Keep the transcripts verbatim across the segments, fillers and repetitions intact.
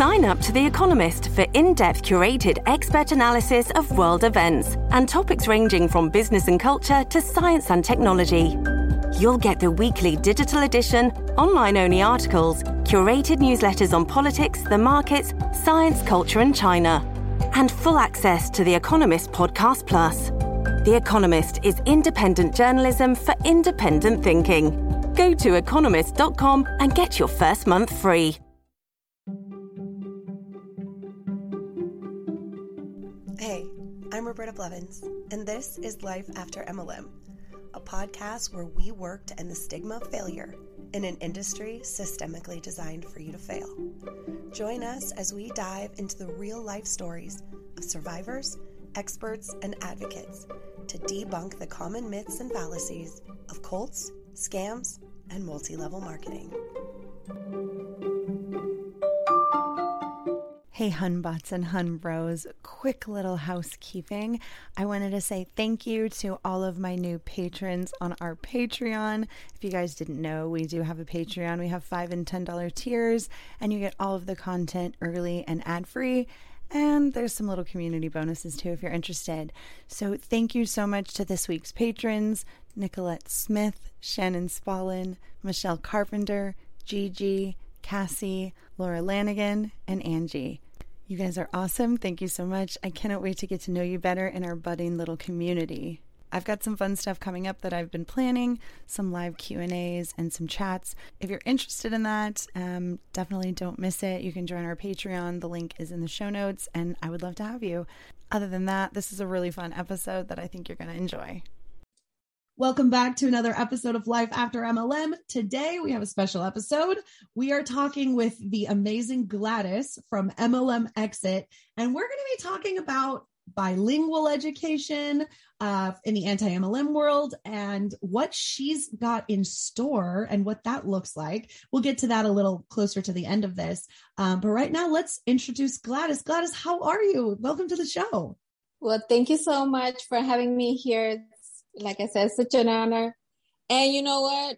Sign up to The Economist for in-depth curated expert analysis of world events and topics ranging from business and culture to science and technology. You'll get the weekly digital edition, online-only articles, curated newsletters on politics, the markets, science, culture and China, and full access to The Economist Podcast Plus. The Economist is independent journalism for independent thinking. Go to economist dot com and get your first month free. Hey, I'm Roberta Blevins, and this is Life After M L M, a podcast where we work to end the stigma of failure in an industry systemically designed for you to fail. Join us as we dive into the real-life stories of survivors, experts, and advocates to debunk the common myths and fallacies of cults, scams, and multi-level marketing. Hey Hunbots and Hunbros, quick little housekeeping. I wanted to say thank you to all of my new patrons on our Patreon. If you guys didn't know, we do have a Patreon. We have five and ten dollar tiers, and you get all of the content early and ad-free. And there's some little community bonuses too if you're interested. So thank you so much to this week's patrons: Nicolette Smith, Shannon Spallin, Michelle Carpenter, Gigi, Cassie, Laura Lanigan, and Angie. You guys are awesome. Thank you so much. I cannot wait to get to know you better in our budding little community. I've got some fun stuff coming up that I've been planning, some live Q and A's and some chats. If you're interested in that, um, definitely don't miss it. You can join our Patreon. The link is in the show notes, and I would love to have you. Other than that, this is a really fun episode that I think you're going to enjoy. Welcome back to another episode of Life After M L M. Today, we have a special episode. We are talking with the amazing Gladys from M L M Exit, and we're going to be talking about bilingual education uh, in the anti-M L M world and what she's got in store and what that looks like. We'll get to that a little closer to the end of this. Um, but right now, let's introduce Gladys. Gladys, how are you? Welcome to the show. Well, thank you so much for having me here. Like I said, such an honor. And you know what?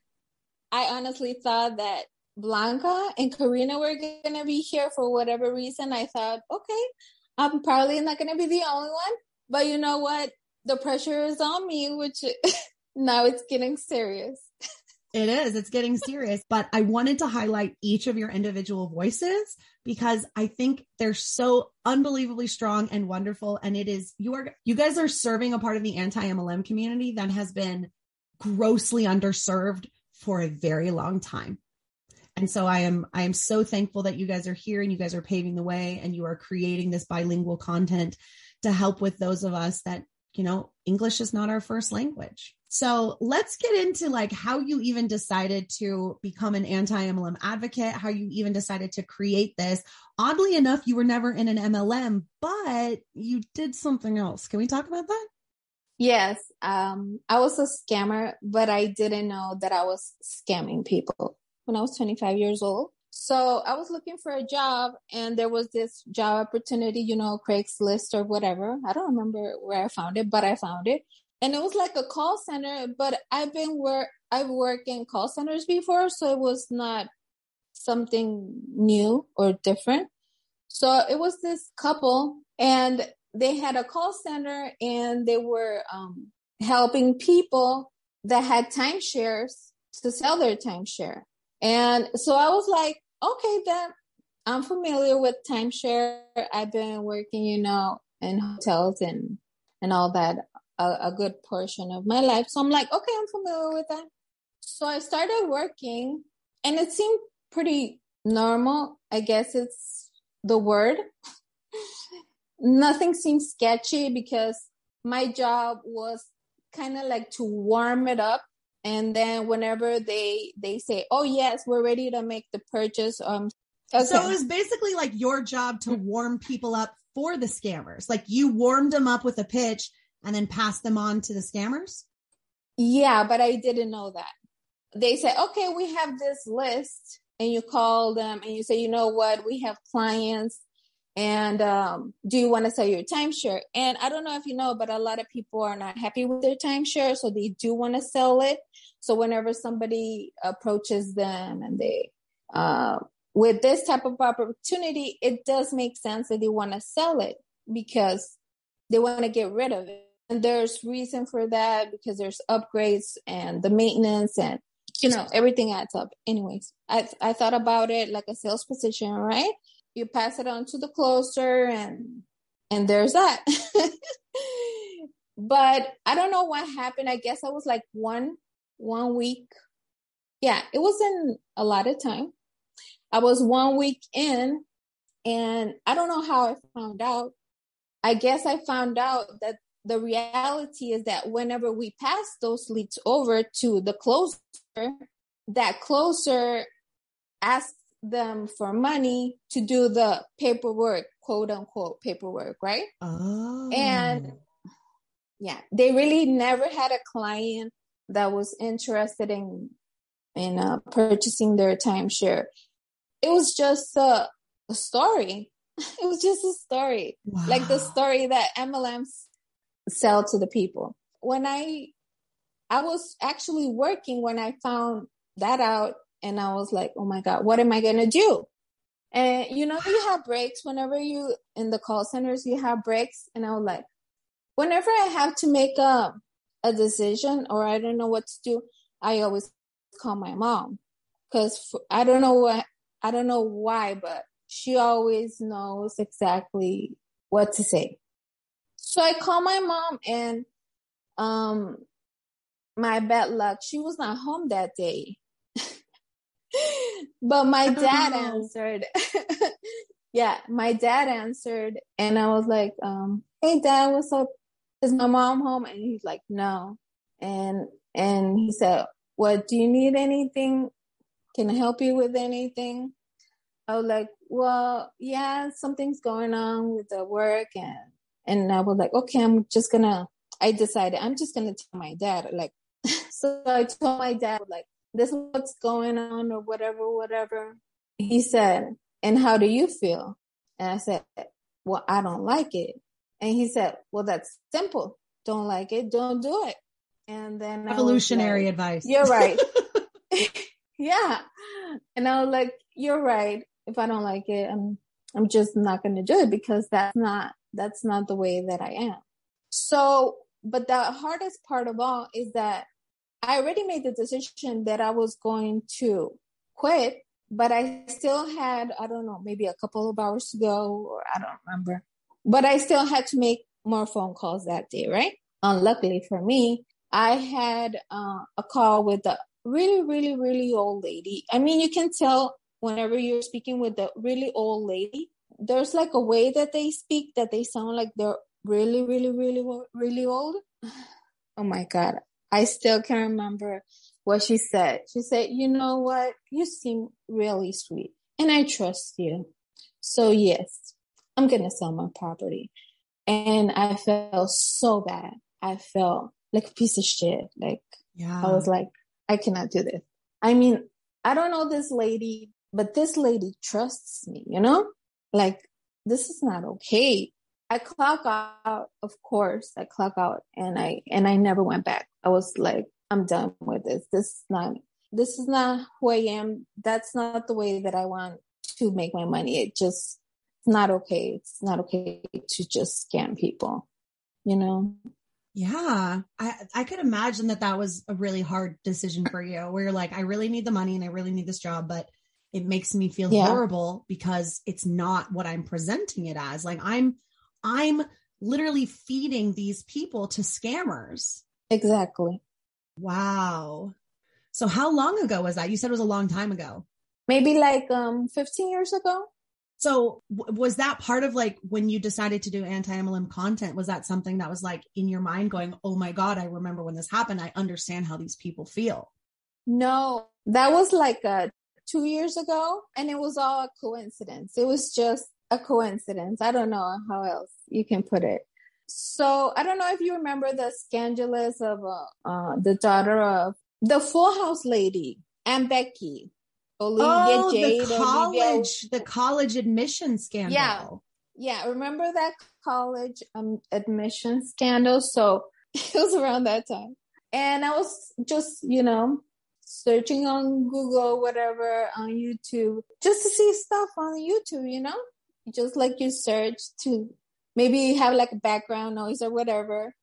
I honestly thought that Blanca and Karina were going to be here for whatever reason. I thought, okay, I'm probably not going to be the only one. But you know what? The pressure is on me, which now it's getting serious. It is. It's getting serious. But I wanted to highlight each of your individual voices because I think they're so unbelievably strong and wonderful. And it is, you are, you guys are serving a part of the anti-M L M community that has been grossly underserved for a very long time. And so I am, I am so thankful that you guys are here and you guys are paving the way and you are creating this bilingual content to help with those of us that, you know, English is not our first language. So let's get into like how you even decided to become an anti-M L M advocate, how you even decided to create this. Oddly enough, you were never in an M L M, but you did something else. Can we talk about that? Yes. Um, I was a scammer, but I didn't know that I was scamming people when I was twenty-five years old. So I was looking for a job and there was this job opportunity, you know, Craigslist or whatever. I don't remember where I found it, but I found it. And it was like a call center, but I've been work, I've worked in call centers before, so it was not something new or different. So it was this couple and they had a call center and they were um, helping people that had timeshares to sell their timeshare. And so I was like, okay, then I'm familiar with timeshare. I've been working, you know, in hotels and, and all that. A, a good portion of my life. So I'm like, okay, I'm familiar with that. So I started working and it seemed pretty normal. I guess it's the word. Nothing seemed sketchy because my job was kind of like to warm it up. And then whenever they, they say, oh yes, we're ready to make the purchase. Um, okay. So it was basically like your job to warm people up for the scammers. Like you warmed them up with a pitch and then pass them on to the scammers? Yeah, but I didn't know that. They said, okay, we have this list, and you call them and you say, you know what, we have clients and um, do you want to sell your timeshare? And I don't know if you know, but a lot of people are not happy with their timeshare, so they do want to sell it. So whenever somebody approaches them and they uh, with this type of opportunity, it does make sense that they want to sell it because they want to get rid of it. And there's reason for that because there's upgrades and the maintenance and, you know, everything adds up. Anyways, I I thought about it like a sales position, right? You pass it on to the closer and and there's that. But I don't know what happened. I guess I was like one one week. Yeah, it wasn't a lot of time. I was one week in and I don't know how I found out. I guess I found out that the reality is that whenever we pass those leads over to the closer, that closer asks them for money to do the paperwork, quote unquote paperwork, right? Oh. And yeah, they really never had a client that was interested in in uh, purchasing their timeshare. It was just a, a story. It was just a story, Wow. like the story that M L Ms sell to the people. When I, I was actually working when I found that out, and I was like, oh my God, what am I going to do? And you know, you have breaks whenever you, in the call centers, you have breaks. And I was like, whenever I have to make a, a decision or I don't know what to do, I always call my mom. Cause I don't know what, I don't know why, but she always knows exactly what to say. So I call my mom and, um, my bad luck, she was not home that day. But my dad Oh. answered. Yeah, my dad answered and I was like, um, hey Dad, what's up? Is my mom home? And he's like, no. And, and he said, what, do you need anything? Can I help you with anything? I was like, well, yeah, something's going on with the work. And, and I was like, okay, I'm just gonna, I decided I'm just gonna tell my dad. Like, so I told my dad, like, this is what's going on or whatever, whatever. He said, and how do you feel? And I said, well, I don't like it. And he said, well, that's simple. Don't like it. Don't do it. And then Evolutionary like, advice. You're right. Yeah. And I was like, you're right. If I don't like it, I'm, I'm just not going to do it because that's not, that's not the way that I am. So, but the hardest part of all is that I already made the decision that I was going to quit, but I still had, I don't know, maybe a couple of hours to go, or I don't remember, but I still had to make more phone calls that day, right? Unluckily for me, I had uh, a call with a really, really, really old lady. I mean, you can tell whenever you're speaking with a really old lady, there's like a way that they speak that they sound like they're really, really, really, really old. Oh my God. I still can remember what she said. She said, you know what? You seem really sweet and I trust you. So yes, I'm going to sell my property. And I felt so bad. I felt like a piece of shit. Like, Yeah. I was like, I cannot do this. I mean, I don't know this lady, but this lady trusts me, you know? Like, this is not okay. I clock out, of course, I clock out and I, and I never went back. I was like, I'm done with this. This is not, this is not who I am. That's not the way that I want to make my money. It just, it's not okay. It's not okay to just scam people, you know? Yeah. I, I could imagine that that was a really hard decision for you where you're like, I really need the money and I really need this job, but it makes me feel Yeah. horrible because it's not what I'm presenting it as. Like I'm, I'm literally feeding these people to scammers. Exactly. Wow. So how long ago was that? You said it was a long time ago. Maybe like um fifteen years ago. So w- was that part of like when you decided to do anti-M L M content? Was that something that was like in your mind going, oh my God, I remember when this happened. I understand how these people feel. No, that was like uh, two years ago. And it was all a coincidence. It was just a coincidence. I don't know how else you can put it. So I don't know if you remember the scandalous of uh, uh, the daughter of the Full House lady, Aunt Becky. Olivia Oh, Jade, the college, Olivia. the college admission scandal. Yeah. Yeah. Remember that college um, admission scandal? So it was around that time. And I was just, you know, searching on Google, whatever, on YouTube, just to see stuff on YouTube, you know, just like you search to maybe have like a background noise or whatever.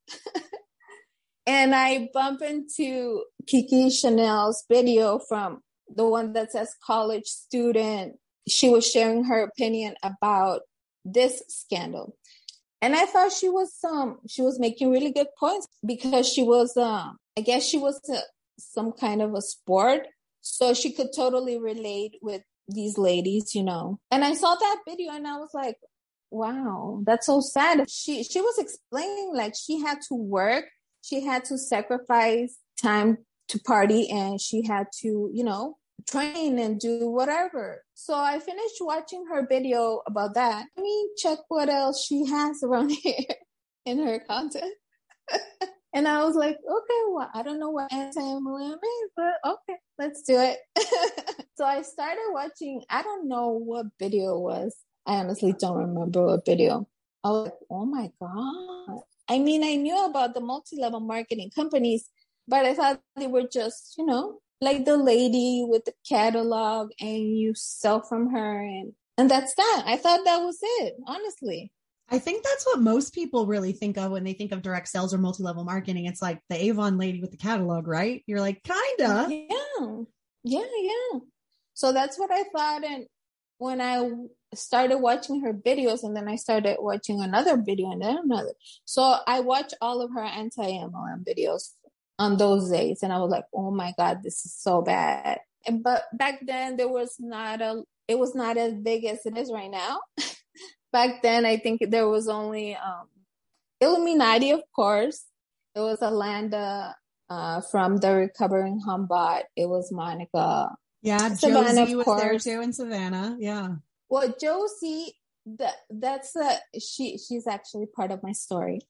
And I bump into Kiki Chanel's video from the one that says college student. She was sharing her opinion about this scandal. And I thought she was um she was making really good points because she was um I guess she was a, some kind of a sport, so she could totally relate with these ladies, you know. And I saw that video and I was like, wow, that's so sad. She she was explaining like she had to work, she had to sacrifice time to party, and she had to, you know, train and do whatever. So I finished watching her video about that. Let me check what else she has around here in her content. And I was like, okay, well, I don't know what anti-M L M is, but okay, let's do it. So I started watching, I don't know what video it was. I honestly don't remember what video. I was like, oh my God. I mean, I knew about the multi-level marketing companies, but I thought they were just, you know, like the lady with the catalog and you sell from her. And, and that's that. I thought that was it, honestly. I think that's what most people really think of when they think of direct sales or multi-level marketing. It's like the Avon lady with the catalog, right? You're like, kinda. Yeah. Yeah, yeah. So that's what I thought. And when I started watching her videos, and then I started watching another video and then another. So I watched all of her anti-M L M videos on those days. And I was like, oh my God, this is so bad. And, but back then there was not a, it was not as big as it is right now. Back then, I think there was only um, Illuminati, of course. It was Alanda uh, from the Recovering Humbot. It was Monica. Yeah, Savannah, Josie was there too, and Savannah. Yeah. Well, Josie, that that's a, she. She's actually part of my story.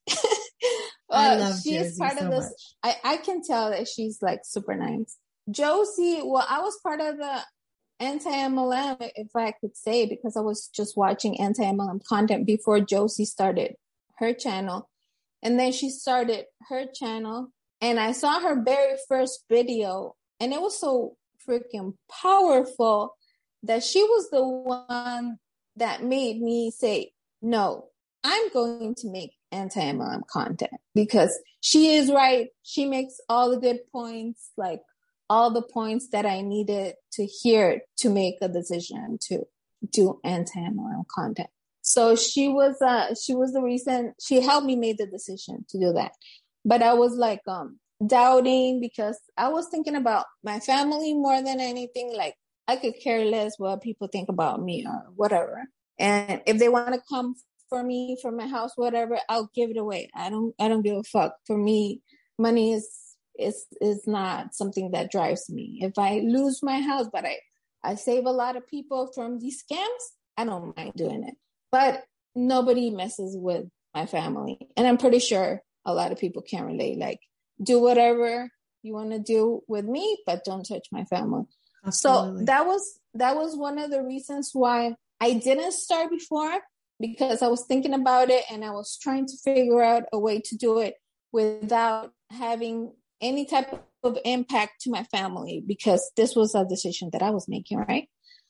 I love she's Josie part so of this. much. I I can tell that she's like super nice. Josie, well, I was part of the anti-M L M, if I could say, because I was just watching anti-M L M content before Josie started her channel. And then she started her channel, and I saw her very first video, and it was so freaking powerful that she was the one that made me say, no, I'm going to make anti-M L M content, because she is right. She makes all the good points, like all the points that I needed to hear to make a decision to do anti-M L M content. So she was, uh, she was the reason. She helped me make the decision to do that. But I was like, um, doubting, because I was thinking about my family more than anything. Like, I could care less what people think about me or whatever. And if they want to come for me, for my house, whatever, I'll give it away. I don't, I don't give a fuck. For me, money is, is, is not something that drives me. If I lose my house, but I, I save a lot of people from these scams, I don't mind doing it. But nobody messes with my family. And I'm pretty sure a lot of people can relate. Like, do whatever you want to do with me, but don't touch my family. Absolutely. So that was, that was one of the reasons why I didn't start before, because I was thinking about it and I was trying to figure out a way to do it without having any type of impact to my family, because this was a decision that I was making, right?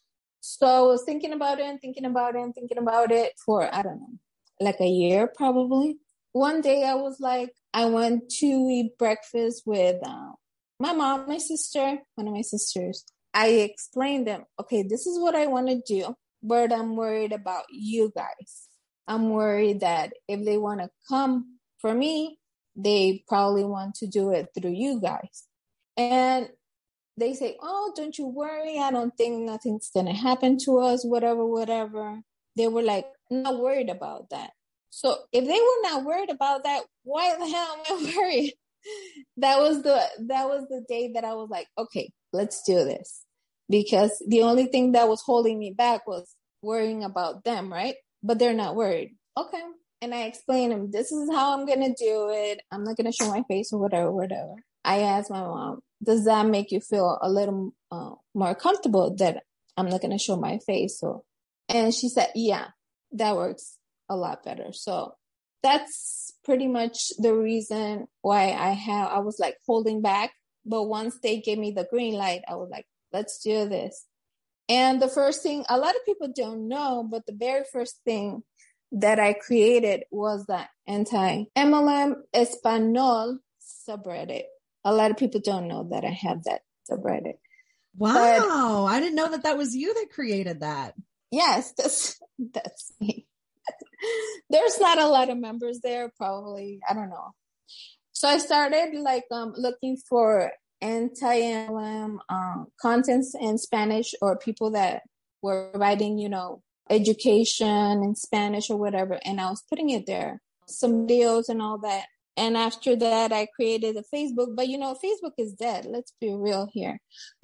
So I was thinking about it and thinking about it and thinking about it for, I don't know, like a year probably. One day I was like, I went to eat breakfast with uh, my mom, my sister, one of my sisters. I explained them, okay, this is what I want to do, but I'm worried about you guys. I'm worried that if they want to come for me, they probably want to do it through you guys. And they say, oh, don't you worry. I don't think nothing's going to happen to us, whatever, whatever. They were like, not worried about that. So if they were not worried about that, why the hell am I worried? That was the, that was the day that I was like, okay, let's do this. Because the only thing that was holding me back was worrying about them, right? But they're not worried. Okay. And I explained to them, this is how I'm going to do it. I'm not going to show my face or whatever, whatever. I asked my mom, does that make you feel a little uh, more comfortable that I'm not going to show my face? So, and she said, yeah, that works a lot better. So that's pretty much the reason why I have, I was like holding back But once they gave me the green light, I was like, let's do this. And the first thing, a lot of people don't know, but the very first thing that I created was the anti-M L M Espanol subreddit. A lot of people don't know that I have that subreddit. Wow. But, I didn't know that that was you that created that. Yes, that's, that's me. There's not a lot of members there, probably. I don't know. So I started like um, looking for anti-M L M um, contents in Spanish, or people that were writing, you know, education in Spanish or whatever. And I was putting it there, some videos and all that. And after that, I created a Facebook. But, you know, Facebook is dead. Let's be real here.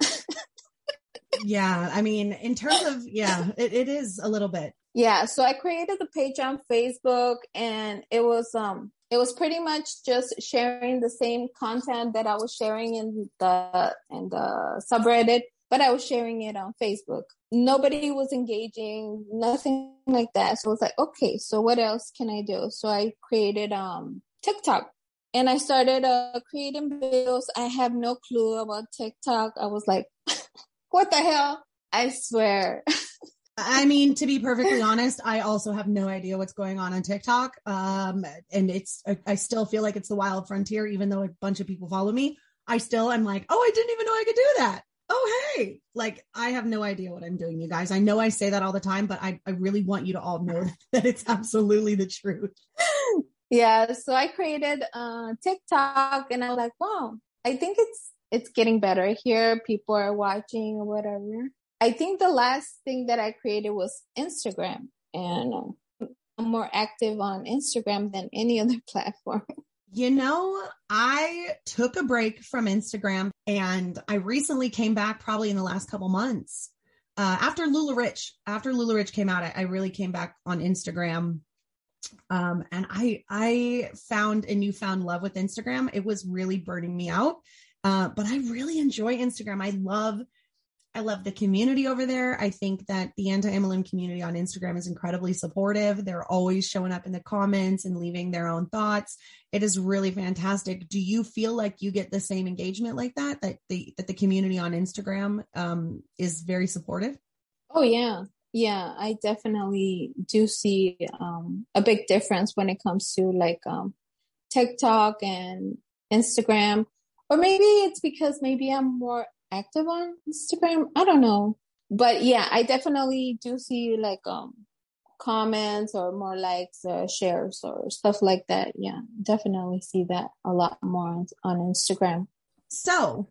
Yeah. I mean, in terms of, yeah, it, it is a little bit. Yeah. So I created the page on Facebook, and it was, um, it was pretty much just sharing the same content that I was sharing in the, in the subreddit, but I was sharing it on Facebook. Nobody was engaging, nothing like that. So I was like, okay, so what else can I do? So I created, um, TikTok, and I started, uh, creating videos. I have no clue about TikTok. I was like, what the hell? I swear. I mean, to be perfectly honest, I also have no idea what's going on on TikTok. Um, and it's, I, I still feel like it's the wild frontier, even though a bunch of people follow me. I still, I'm like, oh, I didn't even know I could do that. Oh, hey, like, I have no idea what I'm doing, you guys. I know I say that all the time, but I, I really want you to all know that it's absolutely the truth. Yeah. So I created uh TikTok, and I was like, wow, I think it's, it's getting better here. People are watching or whatever. I think the last thing that I created was Instagram, and I'm more active on Instagram than any other platform. You know, I took a break from Instagram, and I recently came back probably in the last couple months. Uh, after LuLaRich, after LuLaRich came out, I, I really came back on Instagram. Um, and I, I found a newfound love with Instagram. It was really burning me out. Uh, but I really enjoy Instagram. I love I love the community over there. I think that the anti-M L M community on Instagram is incredibly supportive. They're always showing up in the comments and leaving their own thoughts. It is really fantastic. Do you feel like you get the same engagement like that, that the, that the community on Instagram um, is very supportive? Oh, yeah. Yeah, I definitely do see um, a big difference when it comes to like um, TikTok and Instagram. Or maybe it's because maybe I'm more active on Instagram. I don't know. But yeah, I definitely do see like um comments or more likes or shares or stuff like that. Yeah, definitely see that a lot more on, on Instagram. So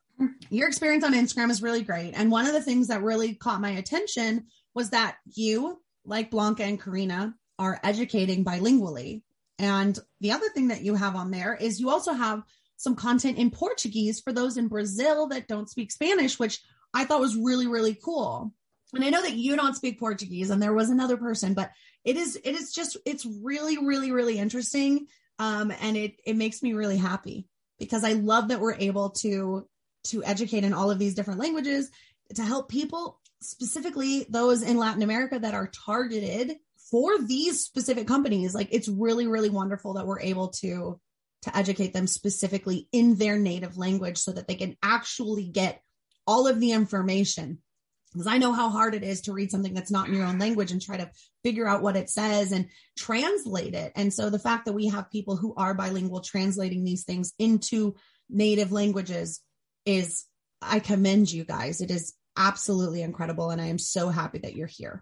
your experience on Instagram is really great. And one of the things that really caught my attention was that you, like Blanca and Karina, are educating bilingually. And the other thing that you have on there is you also have some content in Portuguese for those in Brazil that don't speak Spanish, which I thought was really, really cool. And I know that you don't speak Portuguese, and there was another person, but it is, it is just, it's really, really, really interesting. Um, and it, it makes me really happy because I love that we're able to, to educate in all of these different languages to help people, specifically those in Latin America that are targeted for these specific companies. Like, it's really, really wonderful that we're able to to educate them specifically in their native language so that they can actually get all of the information. Because I know how hard it is to read something that's not in your own language and try to figure out what it says and translate it. And so the fact that we have people who are bilingual translating these things into native languages is, I commend you guys. It is absolutely incredible. And I am so happy that you're here.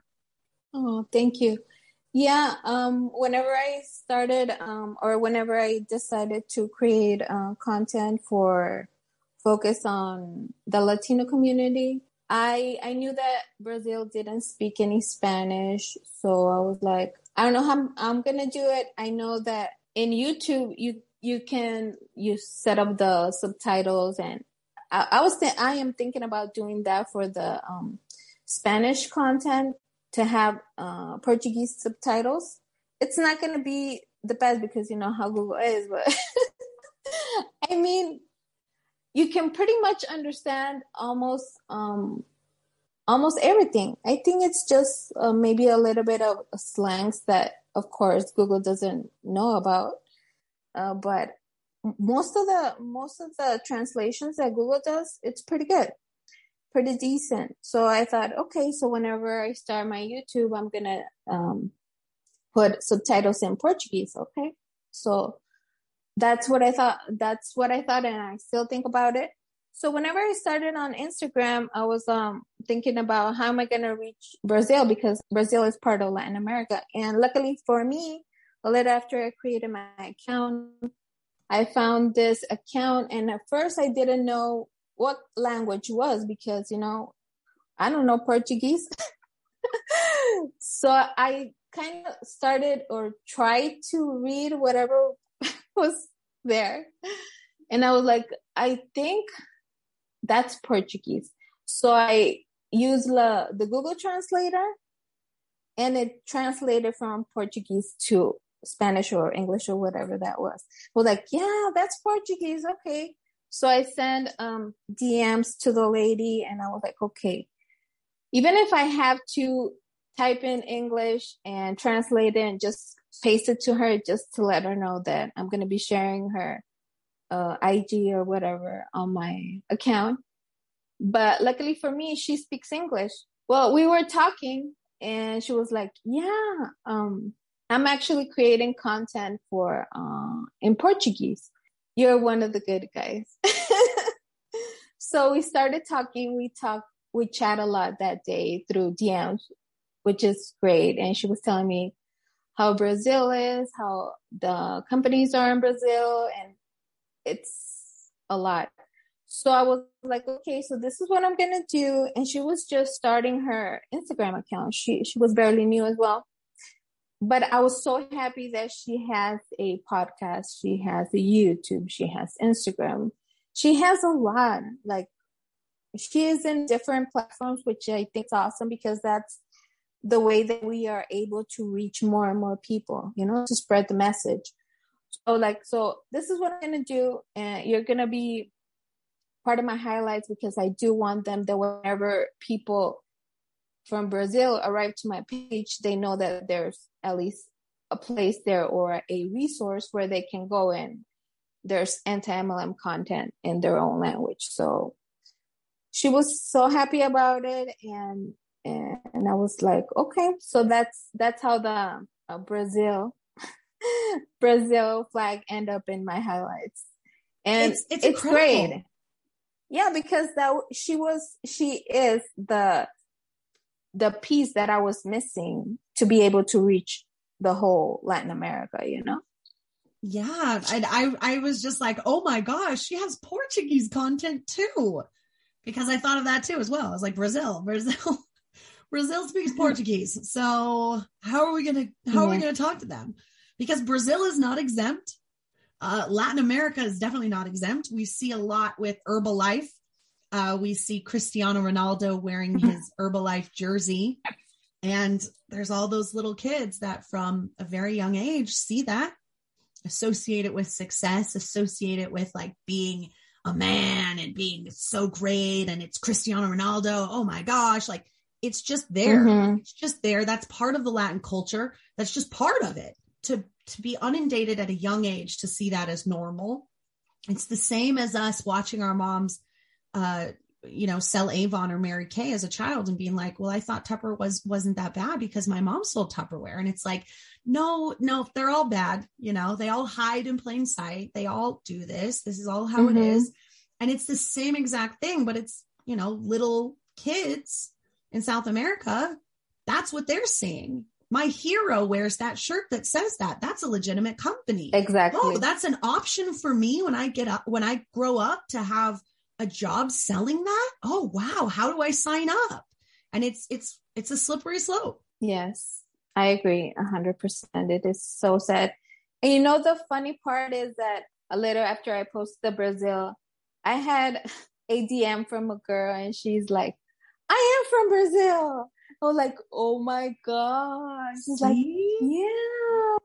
Oh, thank you. Yeah, um, whenever I started um, or whenever I decided to create uh, content for focus on the Latino community, I I knew that Brazil didn't speak any Spanish. So I was like, I don't know how I'm, I'm going to do it. I know that in YouTube, you you can you set up the subtitles. And I, I was th- I am thinking about doing that for the um, Spanish content, to have uh, Portuguese subtitles. It's not going to be the best because you know how Google is, but I mean, you can pretty much understand almost um, almost everything. I think it's just uh, maybe a little bit of slangs that, of course, Google doesn't know about. Uh, but most of the most of the translations that Google does, it's pretty good, pretty decent. So I thought, okay, so whenever I start my YouTube, I'm gonna um, put subtitles in Portuguese. Okay, so that's what I thought. That's what I thought, and I still think about it. So whenever I started on Instagram, I was um, thinking about how am I gonna reach Brazil, because Brazil is part of Latin America. And luckily for me, a little after I created my account, I found this account, and at first I didn't know what language was because, you know, I don't know Portuguese. So I kind of started or tried to read whatever was there. And I was like, I think that's Portuguese. So I used la, the Google Translator, and it translated from Portuguese to Spanish or English or whatever that was. I was like, yeah, that's Portuguese. Okay. So I sent um, D Ms to the lady, and I was like, okay, even if I have to type in English and translate it and just paste it to her just to let her know that I'm going to be sharing her uh, I G or whatever on my account. But luckily for me, she speaks English. Well, we were talking, and she was like, yeah, um, I'm actually creating content for uh, in Portuguese. You're one of the good guys. So we started talking. We talked, we chat a lot that day through D Ms, which is great. And she was telling me how Brazil is, how the companies are in Brazil, and it's a lot. So I was like, okay, so this is what I'm going to do. And she was just starting her Instagram account. She, she was barely new as well. But I was so happy that she has a podcast. She has a YouTube. She has Instagram. She has a lot. Like, she is in different platforms, which I think is awesome, because that's the way that we are able to reach more and more people, you know, to spread the message. So like, so this is what I'm going to do. And you're going to be part of my highlights, because I do want them that whenever people from Brazil arrive to my page, they know that there's at least a place there or a resource where they can go in. There's anti-M L M content in their own language. So she was so happy about it. And, and, and I was like, okay, so that's, that's how the uh, Brazil, Brazil flag end up in my highlights. And it's, it's, it's great. Yeah, because that she was, she is the, the piece that I was missing to be able to reach the whole Latin America, you know? Yeah. And I, I was just like, oh my gosh, she has Portuguese content too. Because I thought of that too as well. I was like, Brazil, Brazil, Brazil speaks Portuguese. So how are we going to, how yeah. are we going to talk to them? Because Brazil is not exempt. Uh, Latin America is definitely not exempt. We see a lot with Herbalife. Uh, we see Cristiano Ronaldo wearing his Herbalife jersey. And there's all those little kids that from a very young age see that, associate it with success, associate it with like being a man and being so great. And it's Cristiano Ronaldo. Oh my gosh. Like it's just there. Mm-hmm. It's just there. That's part of the Latin culture. That's just part of it. To, to be inundated at a young age, to see that as normal. It's the same as us watching our moms, uh, you know, sell Avon or Mary Kay as a child and being like, well, I thought Tupperware was, wasn't that bad because my mom sold Tupperware. And it's like, no, no, they're all bad. You know, they all hide in plain sight. They all do this. This is all how mm-hmm. it is. And it's the same exact thing, but it's, you know, little kids in South America. That's what they're seeing. My hero wears that shirt that says that. That's a legitimate company. Exactly. Oh, that's an option for me when I get up, when I grow up to have a job selling that. Oh, wow. How do I sign up? And it's, it's, it's a slippery slope. Yes, I agree a hundred percent. It is so sad. And you know, the funny part is that a little after I posted the Brazil, I had a D M from a girl and she's like, I am from Brazil. I was like, oh my gosh. She's like, yeah.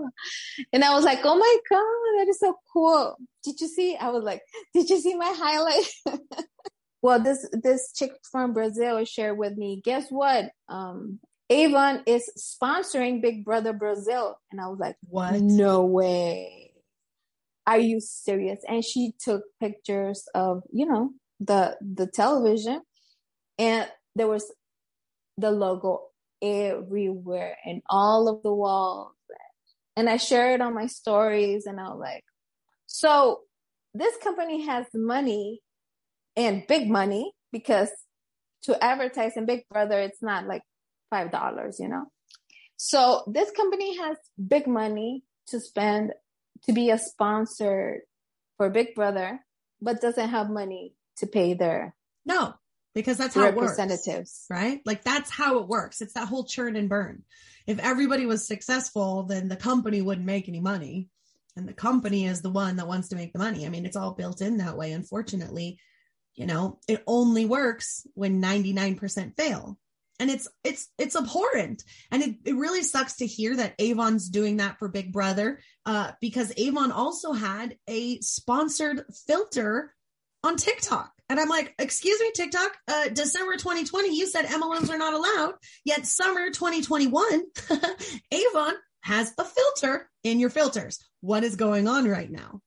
And I was like, oh my God, that is so cool. Did you see? I was like, did you see my highlight? Well, this, this chick from Brazil shared with me, guess what? Um, Avon is sponsoring Big Brother Brazil. And I was like, what? No way. are you serious? And she took pictures of, you know, the, the television, and there was the logo everywhere and all of the walls. And I shared it on my stories, and I was like, so this company has money, and big money, because to advertise in Big Brother, it's not like five dollars, you know? So this company has big money to spend to be a sponsor for Big Brother, but doesn't have money to pay their no, because that's how representatives, it works, right? Like that's how it works. It's that whole churn and burn. If everybody was successful, then the company wouldn't make any money, and the company is the one that wants to make the money. I mean, it's all built in that way. Unfortunately, you know, it only works when ninety-nine percent fail. And it's, it's, it's abhorrent. And it, it really sucks to hear that Avon's doing that for Big Brother, uh, because Avon also had a sponsored filter on TikTok. And I'm like, excuse me, TikTok, uh, December twenty twenty, you said M L Ms are not allowed, yet summer twenty twenty-one, Avon has a filter in your filters. What is going on right now?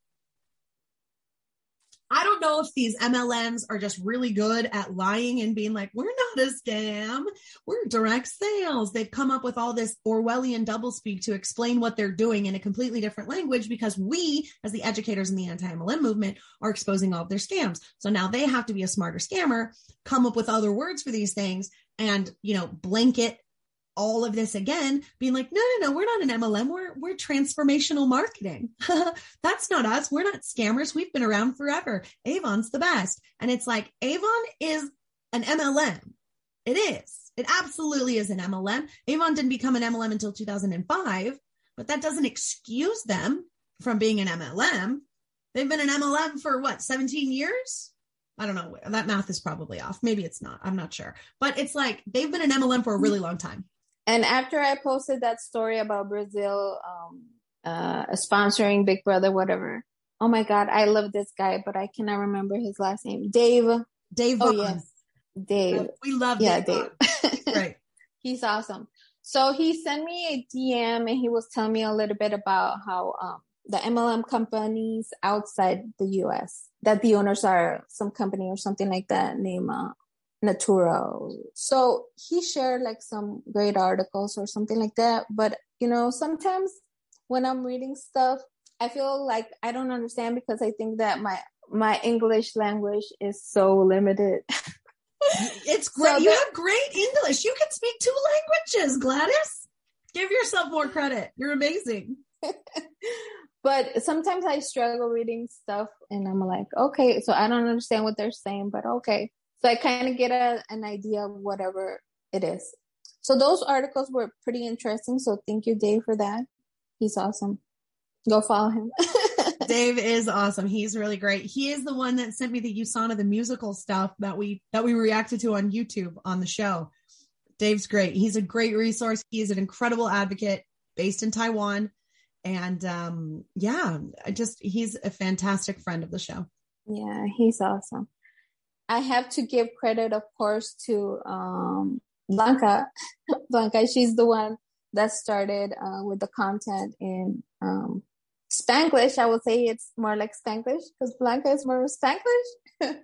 I don't know if these M L Ms are just really good at lying and being like, we're not a scam, we're direct sales. They've come up with all this Orwellian doublespeak to explain what they're doing in a completely different language, because we, as the educators in the anti-M L M movement, are exposing all of their scams. So now they have to be a smarter scammer, come up with other words for these things, and, you know, blanket all of this again, being like, no, no, no, we're not an M L M. We're, we're transformational marketing. That's not us. We're not scammers. We've been around forever. Avon's the best. And it's like, Avon is an M L M. It is. It absolutely is an M L M. Avon didn't become an M L M until two thousand five, but that doesn't excuse them from being an M L M. They've been an M L M for what, seventeen years? I don't know. That math is probably off. Maybe it's not. I'm not sure. But it's like, they've been an M L M for a really long time. And after I posted that story about Brazil um, uh, sponsoring Big Brother, whatever. Oh my God, I love this guy, but I cannot remember his last name. Dave. Dave. Oh, yes. Dave. We love yeah, Dave. Dave. Right. He's awesome. So he sent me a D M, and he was telling me a little bit about how um, the M L M companies outside the U S, that the owners are some company or something like that named uh, Natural. So he shared like some great articles or something like that. But, you know, sometimes when I'm reading stuff, I feel like I don't understand, because I think that my, my English language is so limited. It's great. So you that, have great English. You can speak two languages, Gladys. Give yourself more credit. You're amazing. But sometimes I struggle reading stuff, and I'm like, okay, so I don't understand what they're saying, but okay. So I kind of get a, an idea of whatever it is. So those articles were pretty interesting. So thank you, Dave, for that. He's awesome. Go follow him. Dave is awesome. He's really great. He is the one that sent me the USANA, the musical stuff that we, that we reacted to on YouTube on the show. Dave's great. He's a great resource. He is an incredible advocate based in Taiwan. And um, yeah, I just, he's a fantastic friend of the show. Yeah, he's awesome. I have to give credit, of course, to um, Blanca. Blanca, she's the one that started uh, with the content in um, Spanglish. I would say it's more like Spanglish, because Blanca is more Spanglish.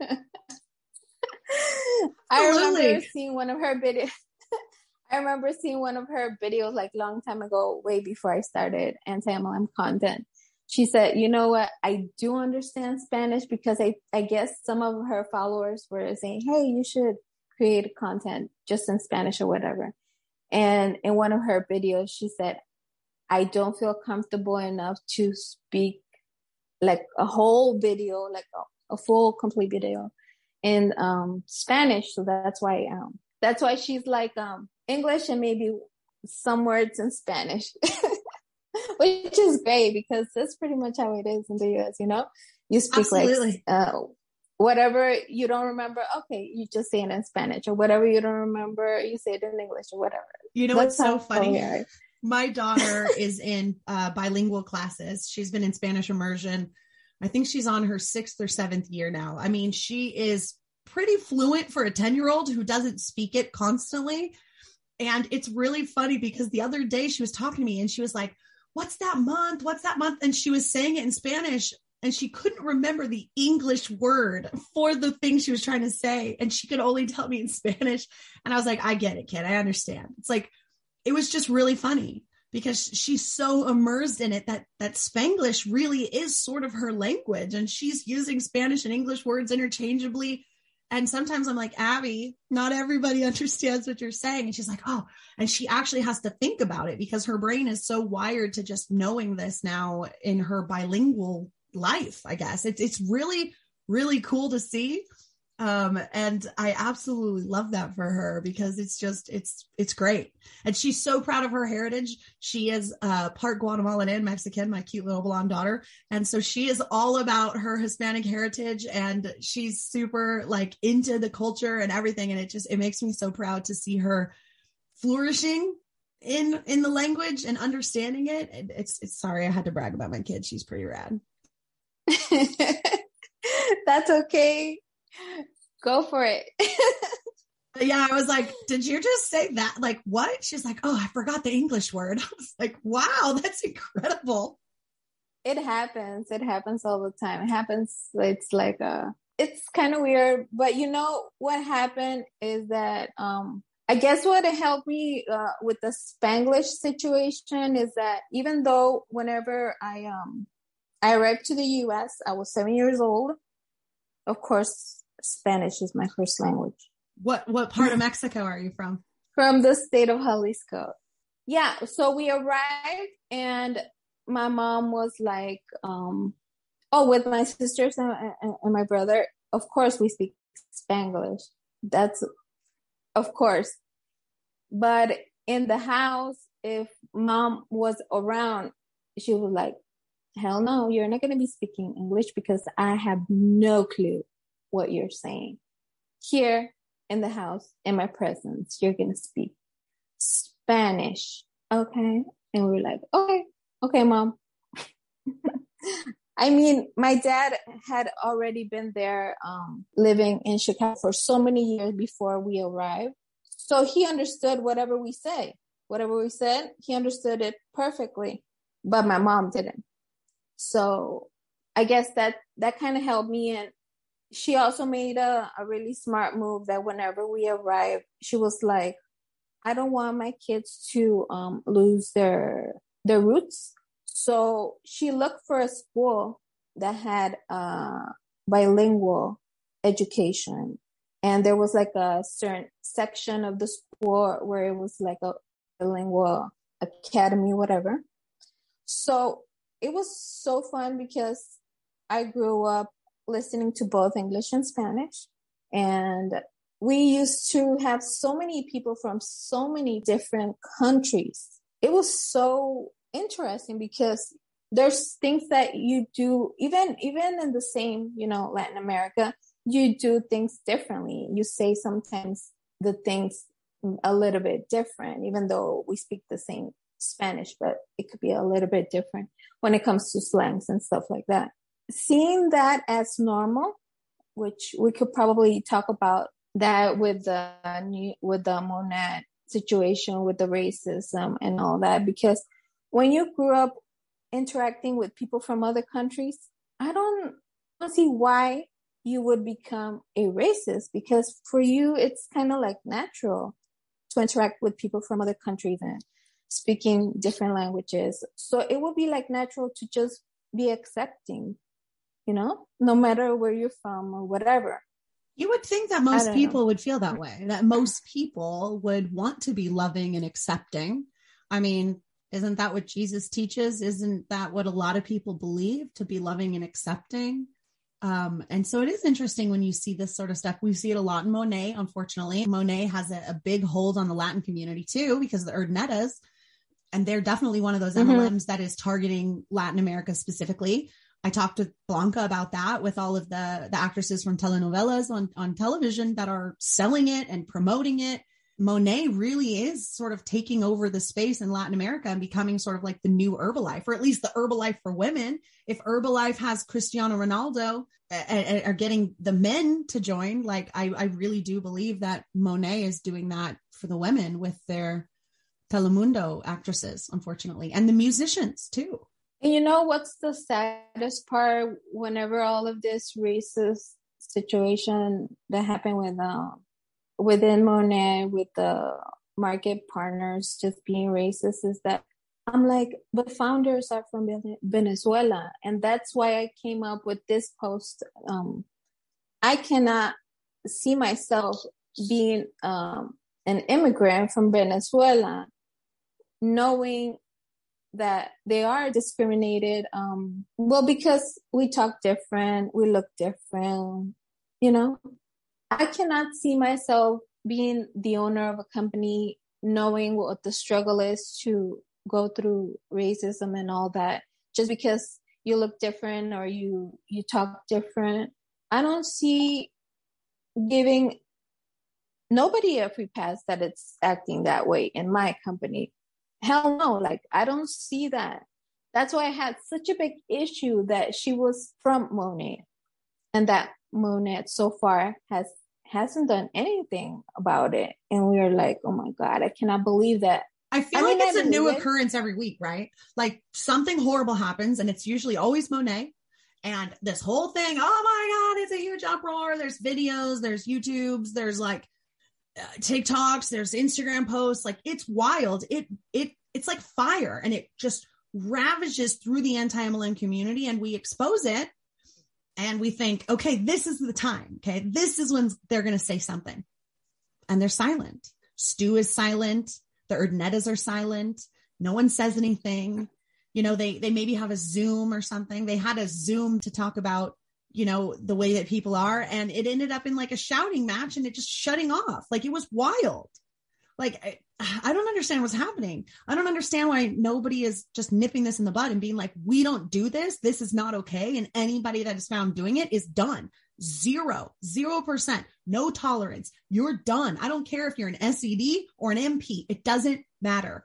I remember seeing one of her videos. I remember seeing one of her videos like long time ago, way before I started anti-M L M content. She said, you know what, I do understand Spanish, because I, I guess some of her followers were saying, hey, you should create content just in Spanish or whatever. And in one of her videos, she said, I don't feel comfortable enough to speak like a whole video, like a, a full complete video in um, Spanish. So that's why, um, that's why she's like um, English and maybe some words in Spanish. Which is great, because that's pretty much how it is in the U S, you know? You speak Absolutely. like uh, whatever you don't remember, okay, you just say it in Spanish, or whatever you don't remember, you say it in English or whatever. You know that's what's so funny? My daughter is in uh, bilingual classes. She's been in Spanish immersion. I think she's on her sixth or seventh year now. I mean, she is pretty fluent for a ten-year-old who doesn't speak it constantly. And it's really funny, because the other day she was talking to me and she was like, what's that month? What's that month? And she was saying it in Spanish. and she couldn't remember the English word for the thing she was trying to say. And she could only tell me in Spanish. And I was like, I get it, kid. I understand. It's like, it was just really funny because she's so immersed in it that that Spanglish really is sort of her language. And she's using Spanish and English words interchangeably. And sometimes I'm like, Abby, not everybody understands what you're saying. And she's like, oh, and she actually has to think about it because her brain is so wired to just knowing this now in her bilingual life, I guess. It's it's really, really cool to see. Um, and I absolutely love that for her because it's just, it's, it's great. And she's so proud of her heritage. She is uh, part Guatemalan and Mexican, my cute little blonde daughter. And so she is all about her Hispanic heritage and she's super like into the culture and everything. And it just, it makes me so proud to see her flourishing in, in the language and understanding it. And it's, it's sorry, I had to brag about my kid. She's pretty rad. That's okay. Go for it. Yeah, I was like, did you just say that? Like, what? She's like, oh, I forgot the English word. I was like, wow, that's incredible. It happens. It happens all the time. It happens. It's like, a, it's kind of weird. But you know, what happened is that, um, I guess what helped me uh, with the Spanglish situation is that even though whenever I, um, I arrived to the U S, I was seven years old. Of course, Spanish is my first language. What what part of Mexico are you from? From the state of Jalisco. Yeah, so we arrived and my mom was like, um, oh, with my sisters and, and, and my brother, of course we speak Spanglish. That's, of course. But in the house, if mom was around, she was like, hell no, you're not going to be speaking English because I have no clue what you're saying. Here in the house, in my presence, you're going to speak Spanish. Okay. And we were like, okay, okay, mom. I mean, my dad had already been there, um, living in Chicago for so many years before we arrived. So he understood whatever we say, whatever we said, he understood it perfectly, but my mom didn't. So I guess that, that kind of helped me. And she also made a, a really smart move that whenever we arrived, she was like, I don't want my kids to um, lose their their roots. So she looked for a school that had uh, bilingual education. And there was like a certain section of the school where it was like a bilingual academy, whatever. So it was so fun because I grew up listening to both English and Spanish. And we used to have so many people from so many different countries. It was so interesting because there's things that you do, even, even in the same, you know, Latin America, you do things differently. You say sometimes the things a little bit different, even though we speak the same Spanish, but it could be a little bit different when it comes to slangs and stuff like that. Seeing that as normal, which we could probably talk about that with the new, with the Monet situation, with the racism and all that, because when you grew up interacting with people from other countries, I don't, I don't see why you would become a racist, because for you, it's kind of like natural to interact with people from other countries and speaking different languages. So it would be like natural to just be accepting, you know, no matter where you're from or whatever. You would think that most people know. would feel that way, that most people would want to be loving and accepting. I mean, isn't that what Jesus teaches? Isn't that what a lot of people believe, to be loving and accepting? Um, and so it is interesting when you see this sort of stuff. We see it a lot in Monet, unfortunately. Monet has a, a big hold on the Latin community too, because of the Urdinetas. And they're definitely one of those mm-hmm. M L Ms that is targeting Latin America specifically. I talked with Blanca about that, with all of the, the actresses from telenovelas on, on television that are selling it and promoting it. Monet really is sort of taking over the space in Latin America and becoming sort of like the new Herbalife, or at least the Herbalife for women. If Herbalife has Cristiano Ronaldo and are getting the men to join, like I, I really do believe that Monet is doing that for the women with their Telemundo actresses, unfortunately, and the musicians too. And you know what's the saddest part? Whenever all of this racist situation that happened with um within Monet, with the market partners just being racist, is that I'm like, the founders are from Venezuela, and that's why I came up with this post. Um, I cannot see myself being um, an immigrant from Venezuela, knowing that they are discriminated. Um, well, because we talk different, we look different, you know. I cannot see myself being the owner of a company, knowing what the struggle is to go through racism and all that, just because you look different or you, you talk different. I don't see giving nobody a free pass that it's acting that way in my company. Hell no. Like, I don't see that. That's why I had such a big issue that she was from Monet, and that Monet so far has hasn't done anything about it. And we are like, oh my God, I cannot believe that. I feel I like mean, it's I a new believe it. occurrence every week, right? Like something horrible happens, and it's usually always Monet. And this whole thing, oh my God, it's a huge uproar. There's videos, there's YouTubes, there's like uh, TikToks, there's Instagram posts. Like, it's wild. It it it's like fire, and it just ravages through the anti-M L M community, and we expose it. And we think, okay, this is the time. Okay, this is when they're going to say something. And they're silent. Stu is silent. The Urdanettas are silent. No one says anything. You know, they they maybe have a Zoom or something. They had a Zoom to talk about, you know, the way that people are. And it ended up in like a shouting match, and it just shutting off. Like, it was wild. Like, I, I don't understand what's happening. I don't understand why nobody is just nipping this in the bud and being like, we don't do this. This is not okay. And anybody that is found doing it is done. Zero, zero percent, no tolerance. You're done. I don't care if you're an S E D or an M P. It doesn't matter.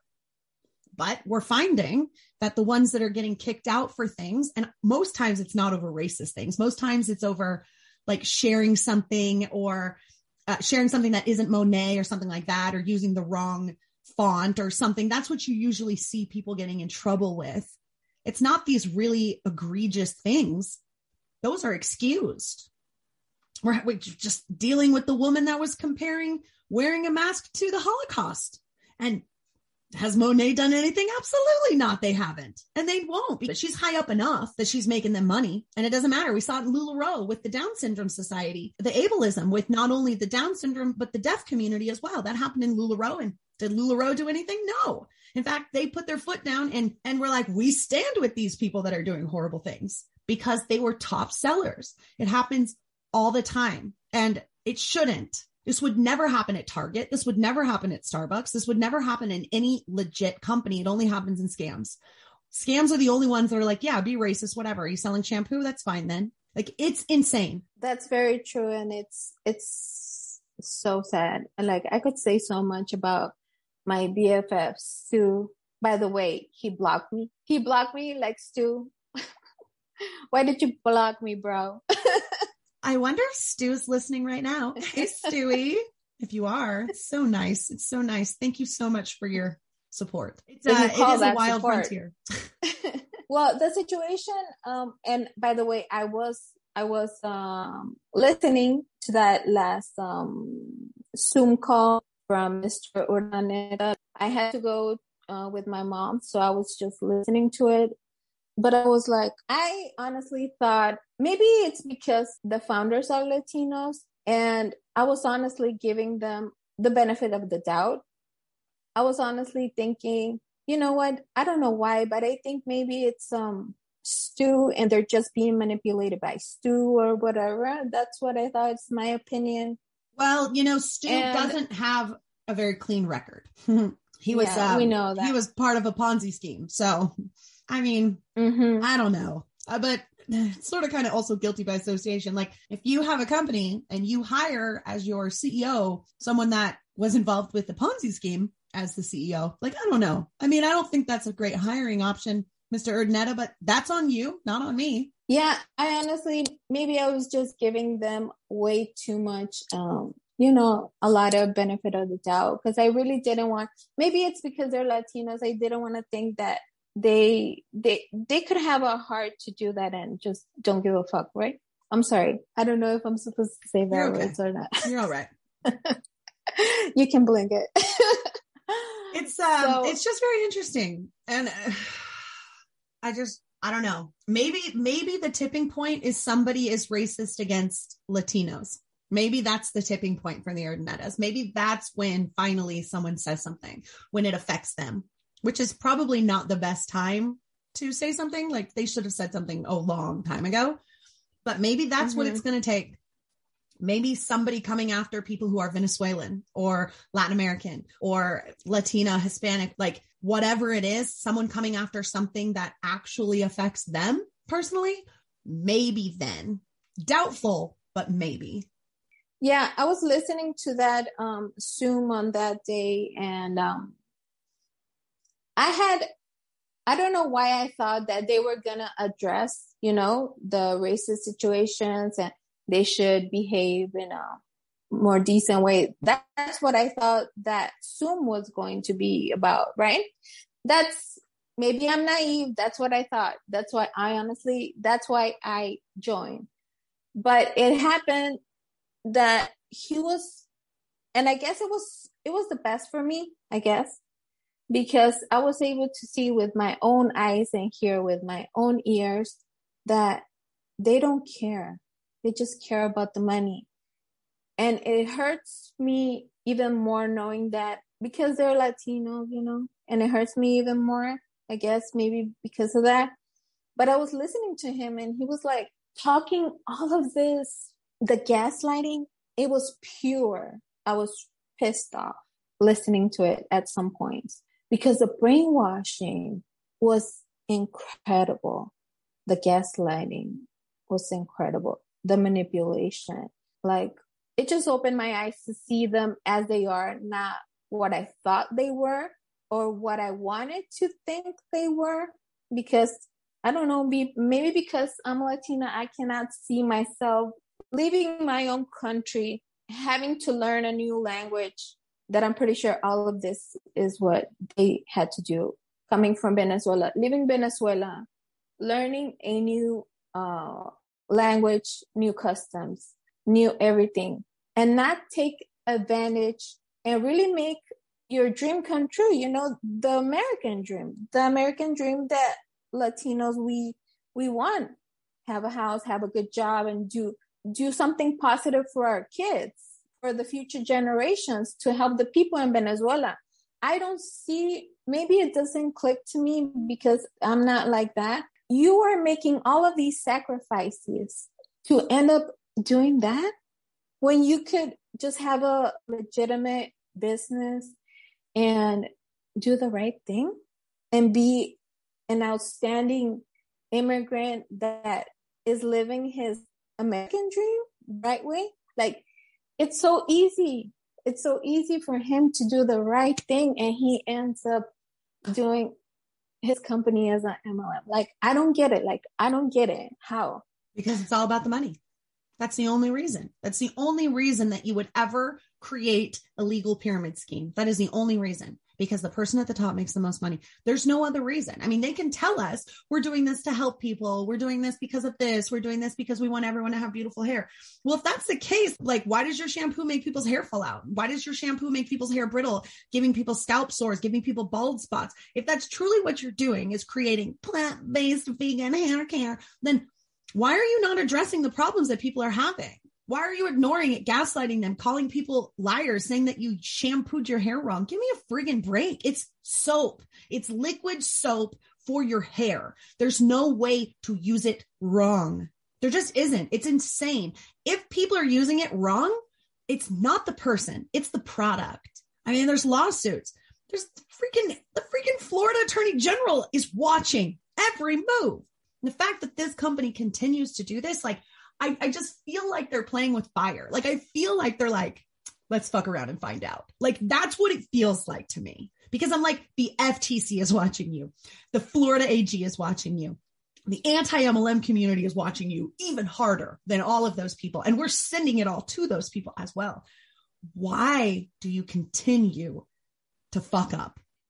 But we're finding that the ones that are getting kicked out for things, and most times it's not over racist things. Most times it's over like sharing something or Uh, sharing something that isn't Monet or something like that, or using the wrong font or something. That's what you usually see people getting in trouble with. It's not these really egregious things. Those are excused. We're, we're just dealing with the woman that was comparing wearing a mask to the Holocaust. And has Monet done anything? Absolutely not. They haven't. And they won't, because she's high up enough that she's making them money. And it doesn't matter. We saw it in LuLaRoe with the Down Syndrome Society, the ableism with not only the Down syndrome, but the deaf community as well. That happened in LuLaRoe. And did LuLaRoe do anything? No. In fact, they put their foot down and, and we're like, we stand with these people that are doing horrible things, because they were top sellers. It happens all the time, and it shouldn't. This would never happen at Target. This would never happen at Starbucks. This would never happen in any legit company. It only happens in scams. Scams are the only ones that are like, yeah, be racist, whatever. Are you selling shampoo? That's fine then. Like, it's insane. That's very true. And it's, it's so sad. And like, I could say so much about my B F F, Stu. By the way, he blocked me. He blocked me like, Stu, why did you block me, bro? I wonder if Stu's listening right now. Hey, Stewie, if you are, it's so nice. It's so nice. Thank you so much for your support. It's uh, it is a wild support. Frontier. Well, the situation, um, and by the way, I was I was um, listening to that last um, Zoom call from Mister Urdaneta. I had to go uh, with my mom, so I was just listening to it. But I was like, I honestly thought maybe it's because the founders are Latinos, and I was honestly giving them the benefit of the doubt. I was honestly thinking, you know what? I don't know why, but I think maybe it's um Stu, and they're just being manipulated by Stu or whatever. That's what I thought. It's my opinion. Well, you know, Stu and, doesn't have a very clean record. He was, yeah, um, we know that. He was part of a Ponzi scheme. So, I mean, mm-hmm. I don't know, uh, but it's sort of kind of also guilty by association. Like, if you have a company and you hire as your C E O someone that was involved with the Ponzi scheme as the C E O, like, I don't know. I mean, I don't think that's a great hiring option, Mister Urdaneta, but that's on you, not on me. Yeah, I honestly, maybe I was just giving them way too much, um, you know, a lot of benefit of the doubt, because I really didn't want, maybe it's because they're Latinos, I didn't want to think that they they they could have a heart to do that and just don't give a fuck, right? I'm sorry. I don't know if I'm supposed to say bad okay. words or not. You're all right. You can blink it. It's um So- it's just very interesting. And uh, I just I don't know. Maybe maybe the tipping point is somebody is racist against Latinos. Maybe that's the tipping point for the Urdanetas. Maybe that's when finally someone says something, when it affects them, which is probably not the best time to say something. Like they should have said something a long time ago, but maybe that's mm-hmm. what it's going to take. Maybe somebody coming after people who are Venezuelan or Latin American or Latina, Hispanic, like whatever it is, someone coming after something that actually affects them personally, maybe then. Doubtful, but maybe. Yeah, I was listening to that um, Zoom on that day, and um, I had, I don't know why I thought that they were going to address, you know, the racist situations and they should behave in a more decent way. That, that's what I thought that Zoom was going to be about, right? That's, maybe I'm naive. That's what I thought. That's why I honestly, that's why I joined. But it happened that he was, and I guess it was, it was the best for me, I guess, because I was able to see with my own eyes and hear with my own ears that they don't care. They just care about the money. And it hurts me even more knowing that because they're Latino, you know, and it hurts me even more, I guess, maybe because of that. But I was listening to him and he was like talking all of this, the gaslighting, it was pure. I was pissed off listening to it at some points because the brainwashing was incredible. The gaslighting was incredible. The manipulation, like it just opened my eyes to see them as they are, not what I thought they were or what I wanted to think they were. Because I don't know, be, maybe because I'm Latina, I cannot see myself leaving my own country, having to learn a new language that I'm pretty sure all of this is what they had to do. Coming from Venezuela, leaving Venezuela, learning a new uh language, new customs, new everything, and not take advantage and really make your dream come true. You know, the American dream, the American dream that Latinos, we, we want, have a house, have a good job, and do, do something positive for our kids, for the future generations, to help the people in Venezuela. I don't see, maybe it doesn't click to me because I'm not like that. You are making all of these sacrifices to end up doing that when you could just have a legitimate business and do the right thing and be an outstanding immigrant that is living his American dream right way. Like, it's so easy. It's so easy for him to do the right thing and he ends up doing his company as an M L M. Like, I don't get it. Like, I don't get it. How? Because it's all about the money. That's the only reason. That's the only reason that you would ever create a legal pyramid scheme. That is the only reason, because the person at the top makes the most money. There's no other reason. I mean, they can tell us we're doing this to help people. We're doing this because of this. We're doing this because we want everyone to have beautiful hair. Well, if that's the case, like, why does your shampoo make people's hair fall out? Why does your shampoo make people's hair brittle, giving people scalp sores, giving people bald spots? If that's truly what you're doing is creating plant-based vegan hair care, then why are you not addressing the problems that people are having? Why are you ignoring it, gaslighting them, calling people liars, saying that you shampooed your hair wrong? Give me a friggin' break. It's soap. It's liquid soap for your hair. There's no way to use it wrong. There just isn't. It's insane. If people are using it wrong, it's not the person. It's the product. I mean, there's lawsuits. There's freaking, the freaking Florida Attorney General is watching every move. And the fact that this company continues to do this, like, I, I just feel like they're playing with fire. Like, I feel like they're like, let's fuck around and find out. Like, that's what it feels like to me, because I'm like, the F T C is watching you. The Florida A G is watching you. The anti-M L M community is watching you even harder than all of those people. And we're sending it all to those people as well. Why do you continue to fuck up?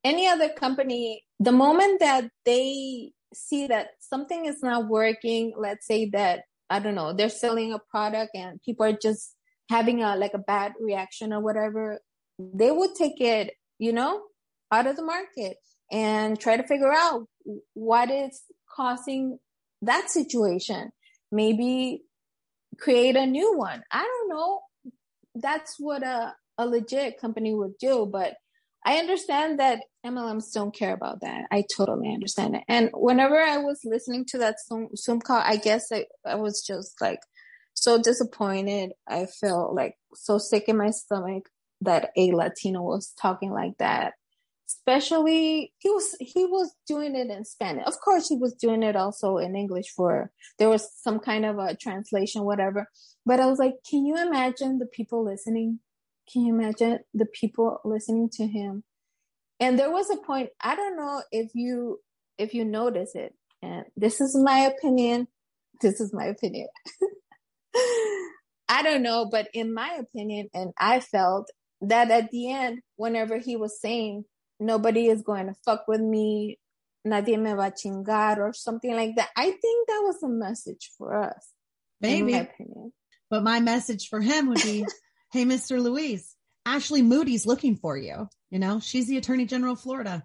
any other company, the moment that they see that something is not working, let's say that, I don't know, they're selling a product and people are just having a like a bad reaction or whatever, they would take it, you know, out of the market and try to figure out what is causing that situation. Maybe create a new one. I don't know. That's what a, a legit company would do, but I understand that M L Ms don't care about that. I totally understand it. And whenever I was listening to that Zoom, Zoom call, I guess I, I was just like so disappointed. I felt like so sick in my stomach that a Latino was talking like that. Especially, he was he was doing it in Spanish. Of course, he was doing it also in English for, there was some kind of a translation, whatever. But I was like, can you imagine the people listening? Can you imagine the people listening to him? And there was a point, I don't know if you if you notice it, and this is my opinion. This is my opinion. I don't know, but in my opinion, and I felt that at the end, whenever he was saying, nobody is going to fuck with me, nadie me va a chingar, or something like that, I think that was a message for us. Maybe. In my opinion. But my message for him would be, hey, Mister Luis, Ashley Moody's looking for you. You know, she's the Attorney General of Florida.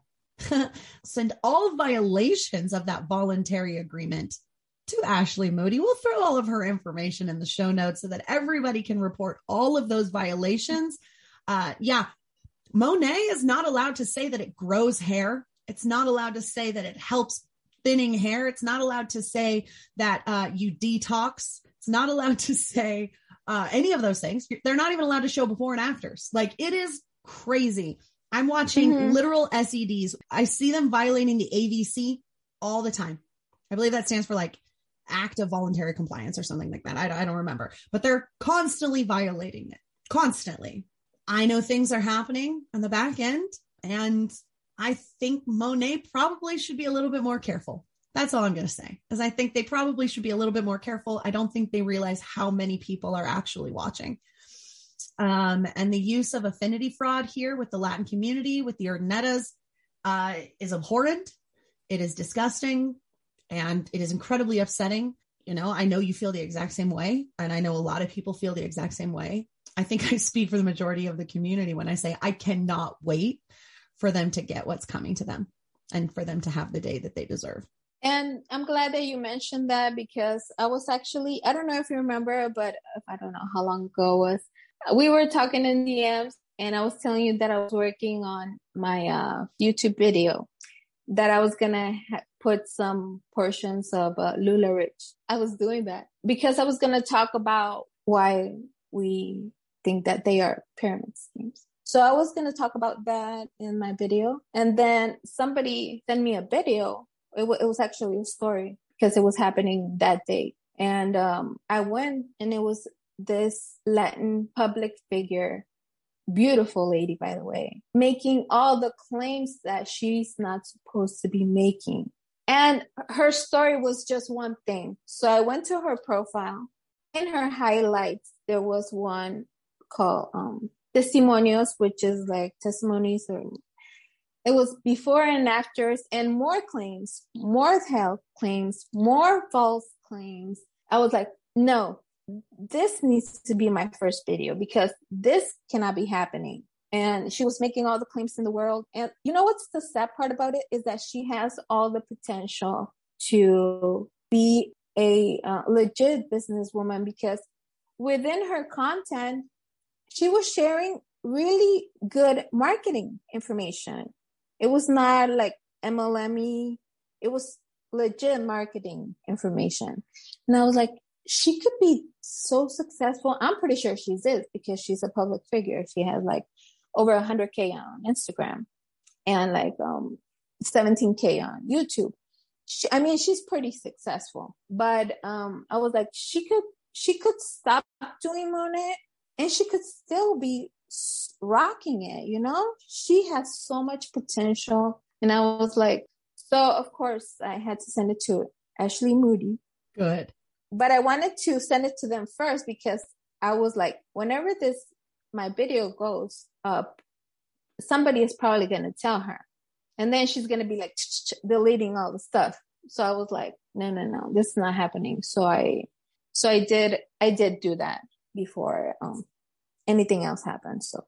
Send all violations of that voluntary agreement to Ashley Moody. We'll throw all of her information in the show notes so that everybody can report all of those violations. Uh, yeah. Monet is not allowed to say that it grows hair. It's not allowed to say that it helps thinning hair. It's not allowed to say that uh, you detox. It's not allowed to say uh, any of those things. They're not even allowed to show before and afters. Like, it is crazy. I'm watching mm-hmm. literal S E Ds. I see them violating the A V C all the time. I believe that stands for like Act of Voluntary Compliance or something like that. I, I don't remember, but they're constantly violating it. Constantly. I know things are happening on the back end, and I think Monet probably should be a little bit more careful. That's all I'm going to say, is I think they probably should be a little bit more careful. I don't think they realize how many people are actually watching. Um, and the use of affinity fraud here with the Latin community, with the Urdanetas, uh, is abhorrent. It is disgusting, and it is incredibly upsetting. You know, I know you feel the exact same way, and I know a lot of people feel the exact same way. I think I speak for the majority of the community when I say I cannot wait for them to get what's coming to them and for them to have the day that they deserve. And I'm glad that you mentioned that, because I was actually, I don't know if you remember, but I don't know how long ago it was. We were talking in D Ms, and I was telling you that I was working on my uh, YouTube video, that I was going to ha- put some portions of uh, LuLaRich. I was doing that because I was going to talk about why we think that they are pyramid schemes. So I was going to talk about that in my video. And then somebody sent me a video. It, w- it was actually a story because it was happening that day. And um, I went, and it was this Latin public figure, beautiful lady, by the way, making all the claims that she's not supposed to be making. And her story was just one thing. So I went to her profile. In her highlights, there was one called um, Testimonios, which is like testimonies. Or it was before and afters, and more claims, more health claims, more false claims. I was like, no, this needs to be my first video, because this cannot be happening. And she was making all the claims in the world. And you know what's the sad part about it is that she has all the potential to be a uh, legit businesswoman, because within her content, she was sharing really good marketing information. It was not like M L M-y. It was legit marketing information. And I was like, she could be so successful. I'm pretty sure she is, because she's a public figure. She has like over one hundred K on Instagram and like um, seventeen K on YouTube. She, I mean, she's pretty successful, but um, I was like, she could, she could stop doing Monet, and she could still be rocking it. You know, she has so much potential. And I was like, so of course I had to send it to Ashley Moody. Good. But I wanted to send it to them first, because I was like, whenever this, my video goes up, somebody is probably going to tell her. And then she's going to be like deleting all the stuff. So I was like, no, no, no, this is not happening. So I, so I did, I did do that before um, anything else happened. So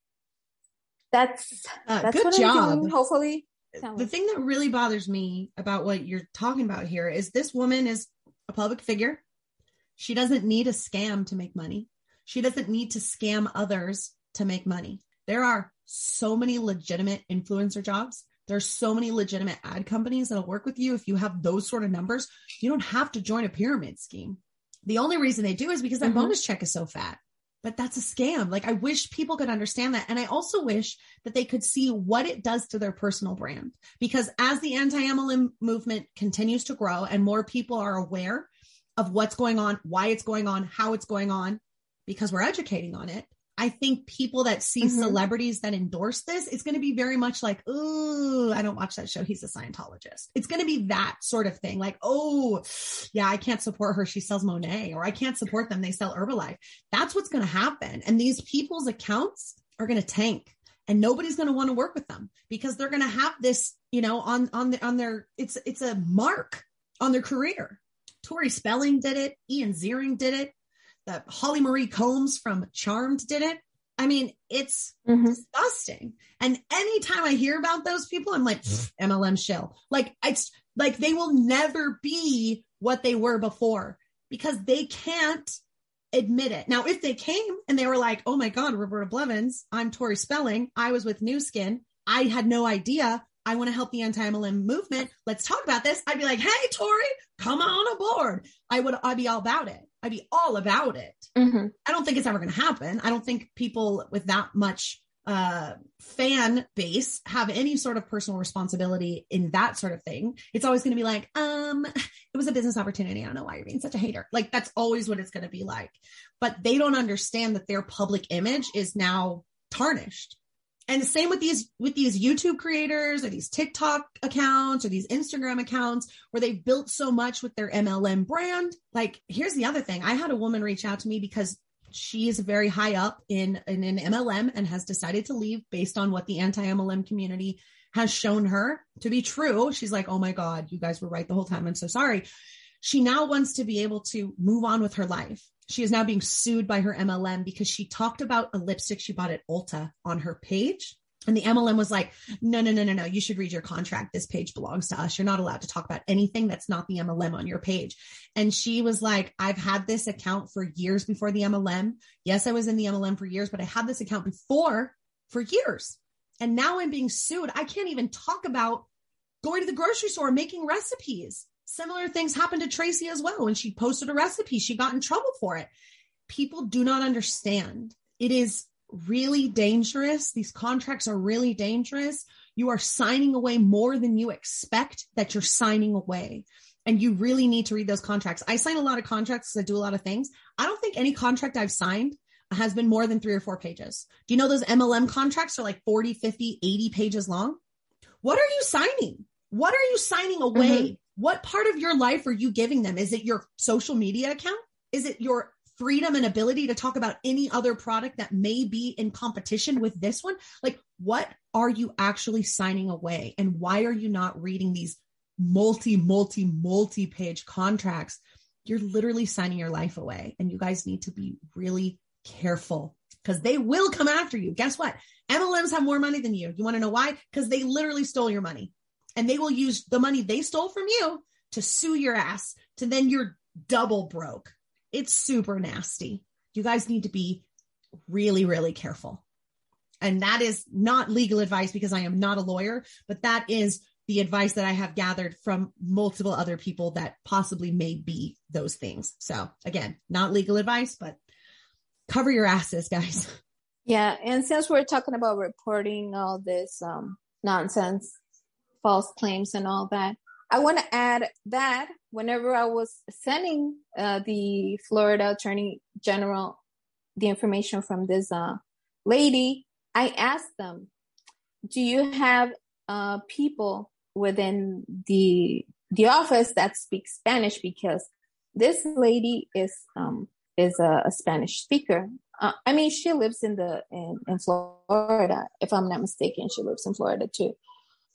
that's, uh, that's good what job. I'm doing, hopefully. The thing that really bothers me about what you're talking about here is this woman is a public figure. She doesn't need a scam to make money. She doesn't need to scam others to make money. There are so many legitimate influencer jobs. There's so many legitimate ad companies that'll work with you. If you have those sort of numbers, you don't have to join a pyramid scheme. The only reason they do is because that mm-hmm. bonus check is so fat. But that's a scam. Like, I wish people could understand that. And I also wish that they could see what it does to their personal brand. Because as the anti-M L M movement continues to grow and more people are aware of what's going on, why it's going on, how it's going on, because we're educating on it, I think people that see mm-hmm. celebrities that endorse this, it's going to be very much like, ooh, I don't watch that show. He's a Scientologist. It's going to be that sort of thing. Like, oh, yeah, I can't support her. She sells Monet, or I can't support them. They sell Herbalife. That's what's going to happen. And these people's accounts are going to tank, and nobody's going to want to work with them because they're going to have this, you know, on, on the, on their, it's, it's a mark on their career. Tori Spelling did it. Ian Ziering did it. That Holly Marie Combs from Charmed did it. I mean, it's mm-hmm. disgusting. And anytime I hear about those people, I'm like, M L M shill. Like, it's like they will never be what they were before because they can't admit it. Now, if they came and they were like, oh my God, Roberta Blevins, I'm Tori Spelling. I was with Nu Skin. I had no idea. I want to help the anti-M L M movement. Let's talk about this. I'd be like, hey, Tori, come on aboard. I would, I'd be all about it. I'd be all about it. Mm-hmm. I don't think it's ever going to happen. I don't think people with that much uh, fan base have any sort of personal responsibility in that sort of thing. It's always going to be like, um, it was a business opportunity. I don't know why you're being such a hater. Like, that's always what it's going to be like. But they don't understand that their public image is now tarnished. And the same with these, with these YouTube creators or these TikTok accounts or these Instagram accounts where they built so much with their M L M brand. Like, here's the other thing. I had a woman reach out to me because she is very high up in, in an M L M and has decided to leave based on what the anti-M L M community has shown her to be true. She's like, oh my God, you guys were right the whole time. I'm so sorry. She now wants to be able to move on with her life. She is now being sued by her M L M because she talked about a lipstick she bought at Ulta on her page. And the M L M was like, no, no, no, no, no. You should read your contract. This page belongs to us. You're not allowed to talk about anything that's not the M L M on your page. And she was like, I've had this account for years before the M L M. Yes, I was in the M L M for years, but I had this account before for years. And now I'm being sued. I can't even talk about going to the grocery store, making recipes. Similar things happened to Tracy as well. When she posted a recipe, she got in trouble for it. People do not understand. It is really dangerous. These contracts are really dangerous. You are signing away more than you expect that you're signing away. And you really need to read those contracts. I sign a lot of contracts because I do a lot of things. I don't think any contract I've signed has been more than three or four pages. Do you know those M L M contracts are like forty, fifty, eighty pages long? What are you signing? What are you signing away? Mm-hmm. What part of your life are you giving them? Is it your social media account? Is it your freedom and ability to talk about any other product that may be in competition with this one? Like, what are you actually signing away? And why are you not reading these multi, multi, multi-page contracts? You're literally signing your life away. And you guys need to be really careful because they will come after you. Guess what? M L Ms have more money than you. You want to know why? Because they literally stole your money. And they will use the money they stole from you to sue your ass, to then you're double broke. It's super nasty. You guys need to be really, really careful. And that is not legal advice because I am not a lawyer, but that is the advice that I have gathered from multiple other people that possibly may be those things. So again, not legal advice, but cover your asses, guys. Yeah. And since we're talking about reporting all this um, nonsense, false claims and all that, I want to add that whenever I was sending uh, the Florida Attorney General the information from this uh, lady, I asked them, do you have uh, people within the the office that speak Spanish? Because this lady is um, is a, a Spanish speaker. Uh, I mean, she lives in the in, in Florida, if I'm not mistaken. She lives in Florida too.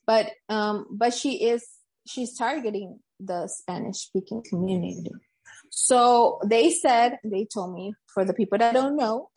but, um, but she is, she's targeting the Spanish speaking community. So they said, they told me, for the people that don't know,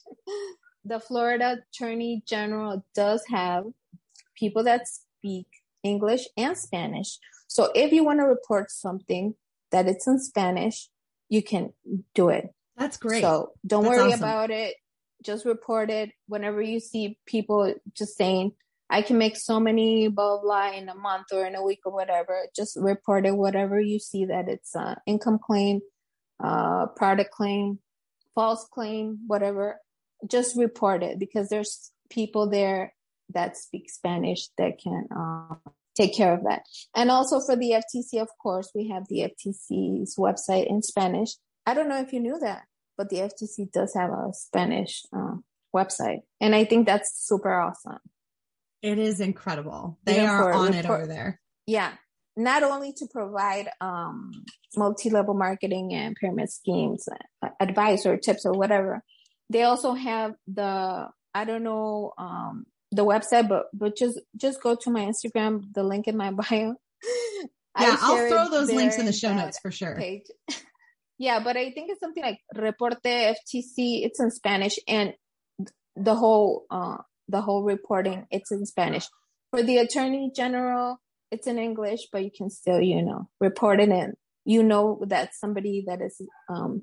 the Florida Attorney General does have people that speak English and Spanish. So if you want to report something that it's in Spanish, you can do it. That's great. So don't That's worry awesome. about it. Just report it. Whenever you see people just saying, I can make so many blah, blah, in a month or in a week or whatever, just report it. Whatever you see that it's uh, income claim, uh, product claim, false claim, whatever, just report it, because there's people there that speak Spanish that can uh, take care of that. And also for the F T C, of course, we have the F T C's website in Spanish. I don't know if you knew that, but the F T C does have a Spanish uh, website. And I think that's super awesome. It is incredible. They Even are on report, it over there. Yeah. Not only to provide um, multi-level marketing and pyramid schemes, uh, advice or tips or whatever. They also have the, I don't know, um, the website, but, but just, just go to my Instagram, the link in my bio. Yeah, I'll throw those links in the show notes for sure. Page. Yeah, but I think it's something like Reporte F T C. It's in Spanish, and the whole, uh, the whole reporting, it's in Spanish. For the Attorney General, it's in English, but you can still, you know, report it in. You know that somebody that is, um,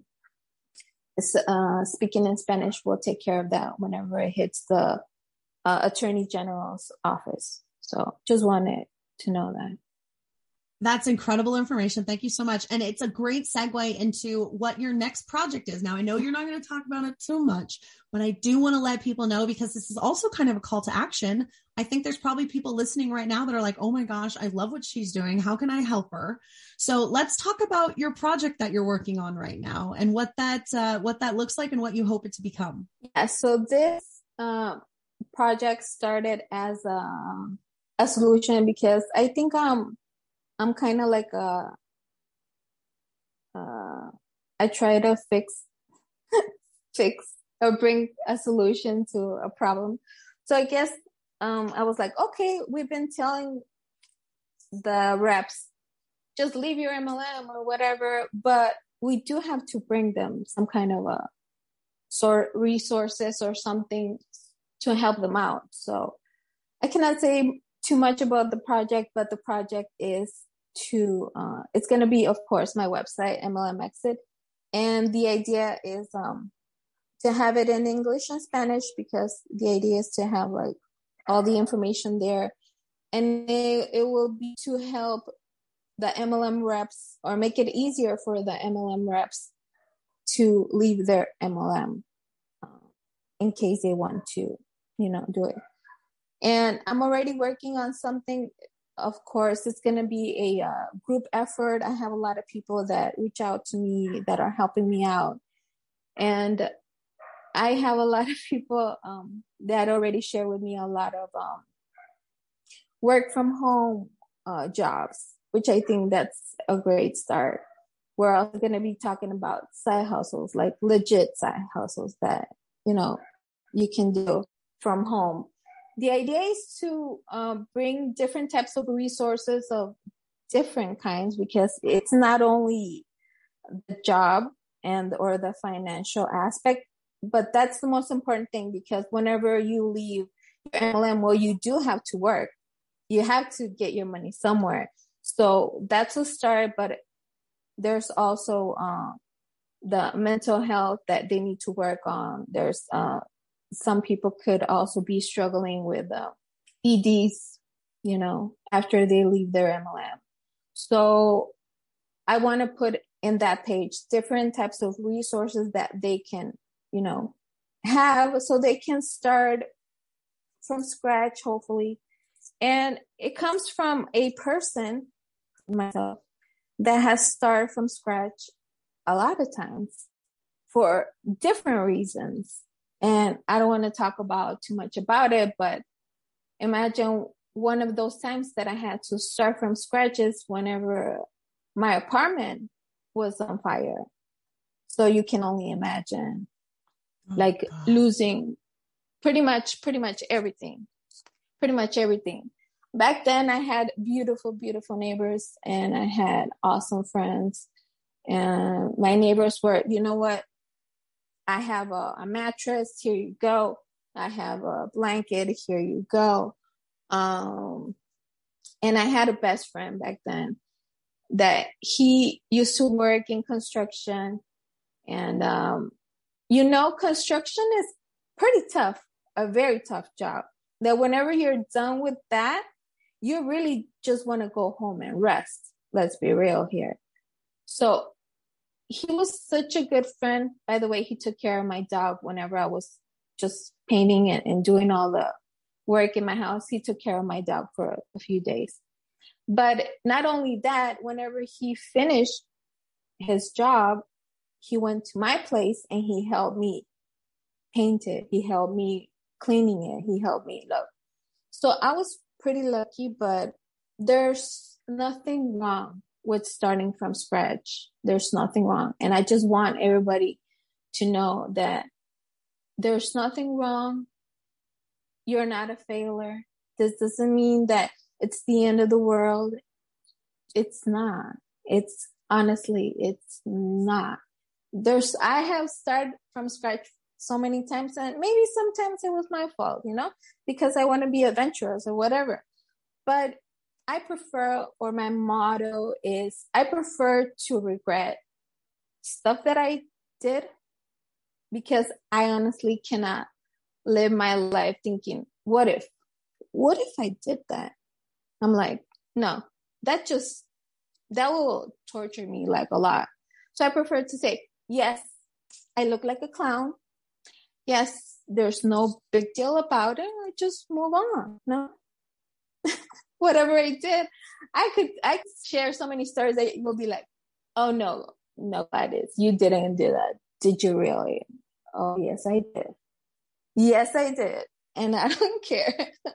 is uh, speaking in Spanish will take care of that whenever it hits the uh, Attorney General's office. So just wanted to know that. That's incredible information. Thank you so much. And it's a great segue into what your next project is. Now, I know you're not going to talk about it too much, but I do want to let people know, because this is also kind of a call to action. I think there's probably people listening right now that are like, oh my gosh, I love what she's doing. How can I help her? So let's talk about your project that you're working on right now and what that, uh, what that looks like and what you hope it to become. Yeah. So this uh, project started as a, a solution because I think, um, I'm kind of like a, uh, I try to fix, fix or bring a solution to a problem. So I guess, um, I was like, okay, we've been telling the reps, just leave your M L M or whatever, but we do have to bring them some kind of a sort resources or something to help them out. So I cannot say too much about the project, but the project is to, uh, it's going to be, of course, my website, M L M Exit. And the idea is, um, to have it in English and Spanish, because the idea is to have like all the information there. And it, it will be to help the M L M reps, or make it easier for the M L M reps to leave their M L M uh, in case they want to, you know, do it. And I'm already working on something. Of course, it's going to be a uh, group effort. I have a lot of people that reach out to me that are helping me out. And I have a lot of people um, that already share with me a lot of um, work from home uh, jobs, which I think that's a great start. We're also going to be talking about side hustles, like legit side hustles that, you know, you can do from home. The idea is to uh, bring different types of resources of different kinds, because it's not only the job and or the financial aspect, but that's the most important thing, because whenever you leave your M L M, well, you do have to work. You have to get your money somewhere. So that's a start, but there's also uh, the mental health that they need to work on. There's uh, some people could also be struggling with uh, E Ds, you know, after they leave their M L M. So I want to put in that page different types of resources that they can, you know, have, so they can start from scratch, hopefully. And it comes from a person, myself, that has started from scratch a lot of times for different reasons. And I don't want to talk about too much about it, but imagine one of those times that I had to start from scratch is whenever my apartment was on fire. So you can only imagine, oh, like God. losing pretty much, pretty much everything, pretty much everything. back then I had beautiful, beautiful neighbors, and I had awesome friends. And my neighbors were, you know what? I have a, a mattress. Here you go. I have a blanket. Here you go. Um, and I had a best friend back then that he used to work in construction. And, um, you know, construction is pretty tough, a very tough job. That whenever you're done with that, you really just want to go home and rest. Let's be real here. So he was such a good friend. By the way, he took care of my dog whenever I was just painting and, and doing all the work in my house. He took care of my dog for a, a few days. But not only that, whenever he finished his job, he went to my place and he helped me paint it. He helped me cleaning it. He helped me look. So I was pretty lucky, but there's nothing wrong with starting from scratch. There's nothing wrong. And I just want everybody to know that there's nothing wrong. You're not a failure. This doesn't mean that it's the end of the world. It's not. It's honestly, it's not. There's, I have started from scratch so many times, and maybe sometimes it was my fault, you know, because I want to be adventurous or whatever. But I prefer, or my motto is, I prefer to regret stuff that I did, because I honestly cannot live my life thinking, what if, what if I did that? I'm like, no, that just, that will torture me like a lot. So I prefer to say, yes, I look like a clown. Yes, there's no big deal about it. I just move on. No, whatever I did, I could, I could share so many stories that you'll be like, oh no, no, Gladys, you didn't do that. Did you really? Oh yes, I did. Yes, I did. And I don't care.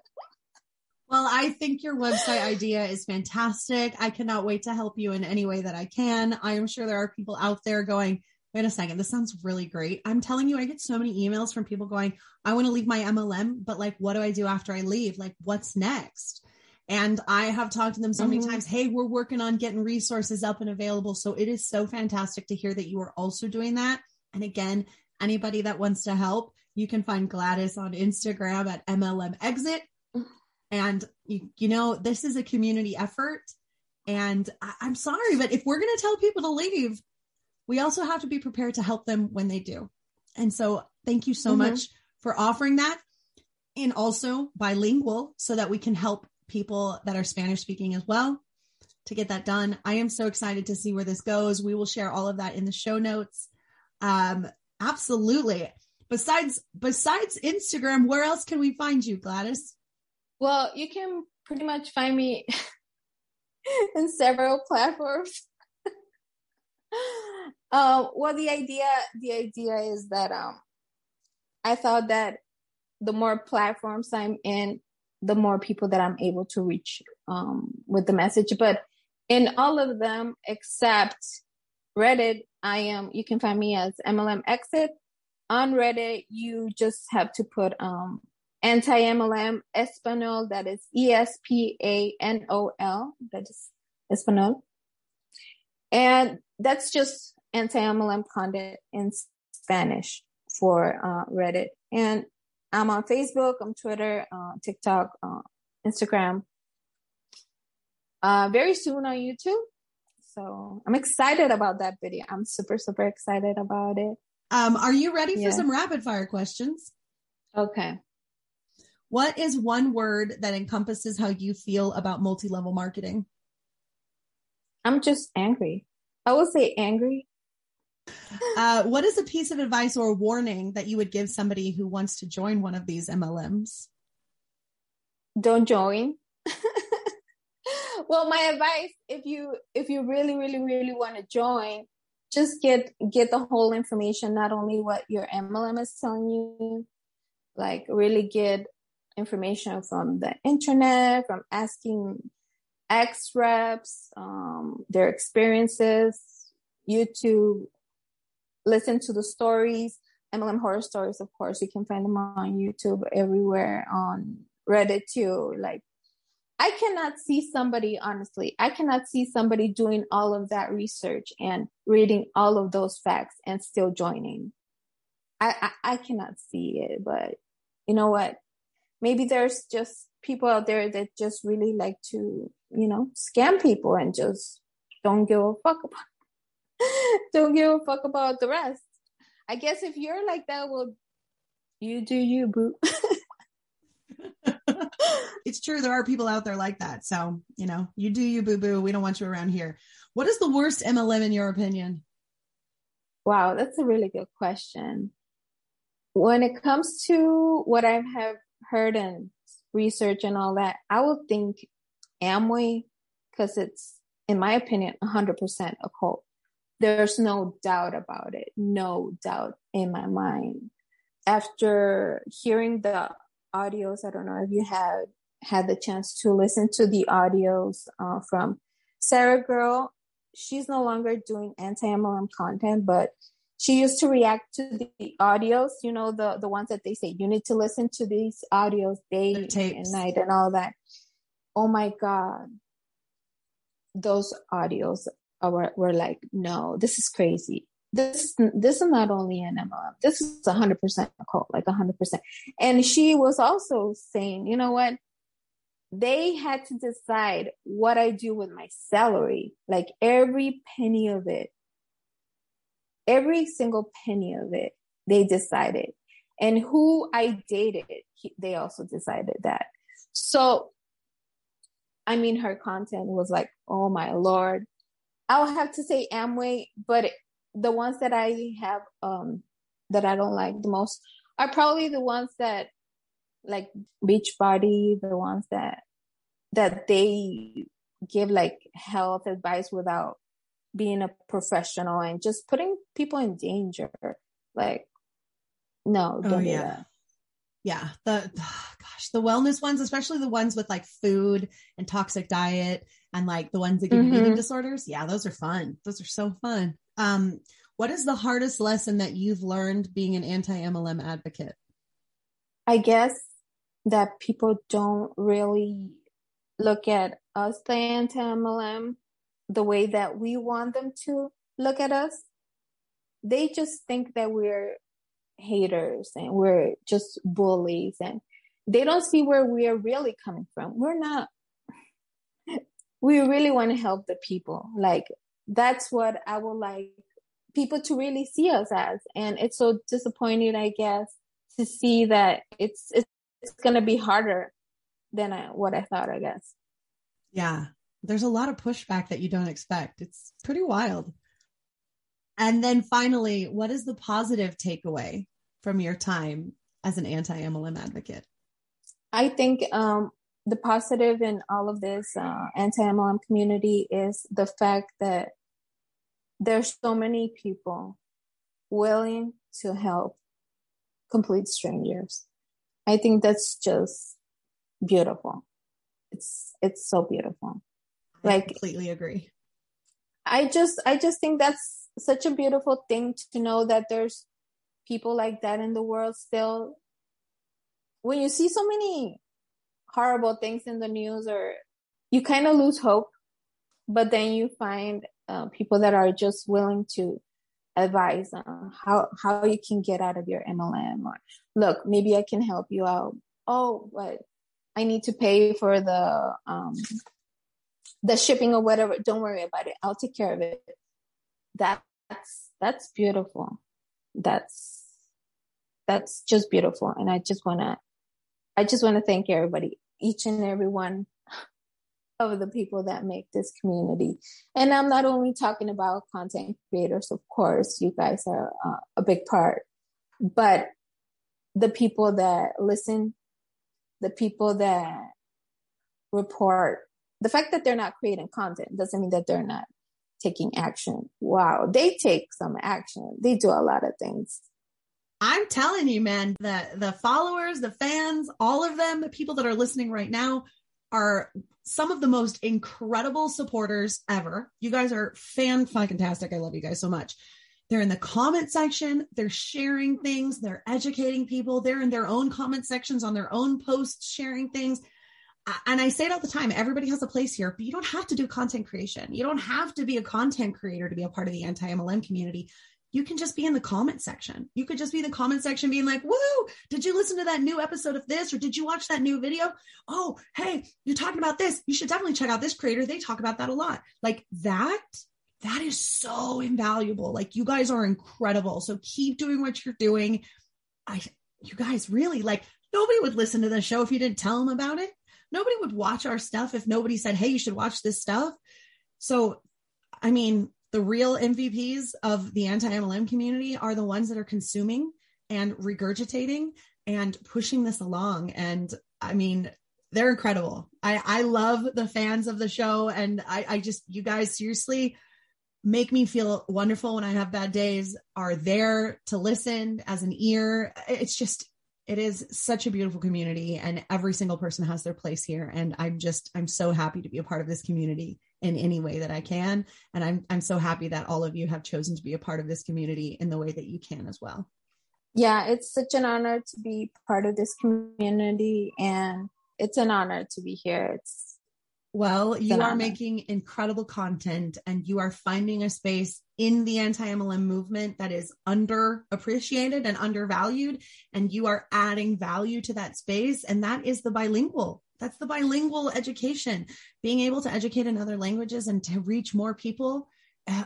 Well, I think your website idea is fantastic. I cannot wait to help you in any way that I can. I am sure there are people out there going, wait a second, this sounds really great. I'm telling you, I get so many emails from people going, I want to leave my M L M, but like, what do I do after I leave? Like, what's next? And I have talked to them so mm-hmm. many times. Hey, we're working on getting resources up and available. So it is so fantastic to hear that you are also doing that. And again, anybody that wants to help, you can find Gladys on Instagram at M L M Exit. And you, you know, this is a community effort. And I, I'm sorry, but if we're going to tell people to leave, we also have to be prepared to help them when they do. And so thank you so mm-hmm. much for offering that. And also bilingual, so that we can help people that are Spanish speaking as well to get that done. I am so excited to see where this goes. We will share all of that in the show notes. Um, absolutely. Besides, besides Instagram, where else can we find you, Gladys? Well, you can pretty much find me in several platforms. uh, well, the idea, the idea is that um, I thought that the more platforms I'm in, the more people that I'm able to reach um, with the message. But in all of them, except Reddit, I am. You can find me as M L M Exit. On Reddit, you just have to put um, anti-M L M Espanol. That is E S P A N O L. That is Espanol. And that's just anti-M L M content in Spanish for uh, Reddit. And I'm on Facebook, I'm Twitter, uh, TikTok, uh, Instagram. Uh, very soon on YouTube. So I'm excited about that video. I'm super, super excited about it. Um, are you ready for yeah. some rapid fire questions? Okay. What is one word that encompasses how you feel about multi-level marketing? I'm just angry. I would say angry. Uh, what is a piece of advice or a warning that you would give somebody who wants to join one of these M L Ms? Don't join. Well, my advice, if you if you really, really, really want to join, just get get the whole information, not only what your M L M is telling you, like really get information from the internet, from asking ex-reps, um, their experiences, YouTube, listen to the stories, M L M horror stories, of course. You can find them on YouTube, everywhere, on Reddit too. Like, I cannot see somebody, honestly, I cannot see somebody doing all of that research and reading all of those facts and still joining. I, I, I cannot see it, but you know what? Maybe there's just people out there that just really like to, you know, scam people and just don't give a fuck about, don't give a fuck about the rest. I guess if you're like that, well, you do you, boo. It's true. There are people out there like that. So, you know, you do you, boo boo. We don't want you around here. What is the worst M L M in your opinion? Wow, that's a really good question. When it comes to what I have heard and research and all that, I would think Amway, because it's, in my opinion, one hundred percent a cult. There's no doubt about it. No doubt in my mind. After hearing the audios, I don't know if you had had the chance to listen to the audios uh, from Sarah Girl. She's no longer doing anti-M L M content, but she used to react to the audios, you know, the, the ones that they say, you need to listen to these audios day and night and all that. Oh my God. Those audios are, were like, no, this is crazy. This, this is not only an M L M. This is one hundred percent a cult, like one hundred percent. And she was also saying, you know what? They had to decide what I do with my salary, like every penny of it. Every single penny of it, they decided. And who I dated, he, they also decided that. So, I mean, her content was like, oh my Lord. I'll have to say Amway, but it, the ones that I have, um, that I don't like the most are probably the ones that, like Beachbody, the ones that, that they give like health advice without being a professional and just putting people in danger. Like, no, don't oh, do yeah. that. Yeah. The, oh, gosh, the wellness ones, especially the ones with like food and toxic diet and like the ones that give mm-hmm. you eating disorders. Yeah. Those are fun. Those are so fun. Um, what is the hardest lesson that you've learned being an anti-M L M advocate? I guess that people don't really look at us, the anti-M L M, the way that we want them to look at us. They just think that we're haters and we're just bullies, and they don't see where we are really coming from. We're not, we really want to help the people. Like, that's what I would like people to really see us as. And it's so disappointing, I guess, to see that it's, it's, it's going to be harder than I, what I thought, I guess. Yeah. There's a lot of pushback that you don't expect. It's pretty wild. And then finally, what is the positive takeaway from your time as an anti-M L M advocate? I think um, the positive in all of this uh, anti-M L M community is the fact that there's so many people willing to help complete strangers. I think that's just beautiful. It's it's so beautiful. Like, I completely agree. I just, I just think that's such a beautiful thing to know that there's people like that in the world still. When you see so many horrible things in the news, or you kind of lose hope, but then you find uh, people that are just willing to advise on how, how you can get out of your M L M, or look, maybe I can help you out. Oh, but I need to pay for the, um, the shipping or whatever. Don't worry about it. I'll take care of it. That's, that's beautiful. That's, that's just beautiful. And I just want to, I just want to thank everybody, each and every one of the people that make this community. And I'm not only talking about content creators, of course, you guys are uh, a big part, but the people that listen, the people that report. The fact that they're not creating content doesn't mean that they're not taking action. Wow. They take some action. They do a lot of things. I'm telling you, man, the, the followers, the fans, all of them, the people that are listening right now are some of the most incredible supporters ever. You guys are fan-fucking-tastic. I love you guys so much. They're in the comment section. They're sharing things. They're educating people. They're in their own comment sections on their own posts, sharing things. and I say it all the time, everybody has a place here, but you don't have to do content creation. You don't have to be a content creator to be a part of the anti-M L M community. You can just be in the comment section. You could just be in the comment section being like, woo, did you listen to that new episode of this? Or did you watch that new video? Oh, hey, you're talking about this. You should definitely check out this creator. They talk about that a lot. Like that, that is so invaluable. Like you guys are incredible. So keep doing what you're doing. I, you guys really like, nobody would listen to the show if you didn't tell them about it. Nobody would watch our stuff if nobody said, hey, you should watch this stuff. So, I mean, the real M V Ps of the anti-M L M community are the ones that are consuming and regurgitating and pushing this along. And I mean, they're incredible. I, I love the fans of the show. And I, I just, you guys seriously make me feel wonderful when I have bad days, are there to listen as an ear. It's just, it is such a beautiful community and every single person has their place here. And I'm just, I'm so happy to be a part of this community in any way that I can. And I'm, I'm so happy that all of you have chosen to be a part of this community in the way that you can as well. Yeah, it's such an honor to be part of this community and it's an honor to be here. It's Well, you are making incredible content and you are finding a space in the anti-M L M movement that is underappreciated and undervalued. And you are adding value to that space. And that is the bilingual. That's the bilingual education, being able to educate in other languages and to reach more people. Uh,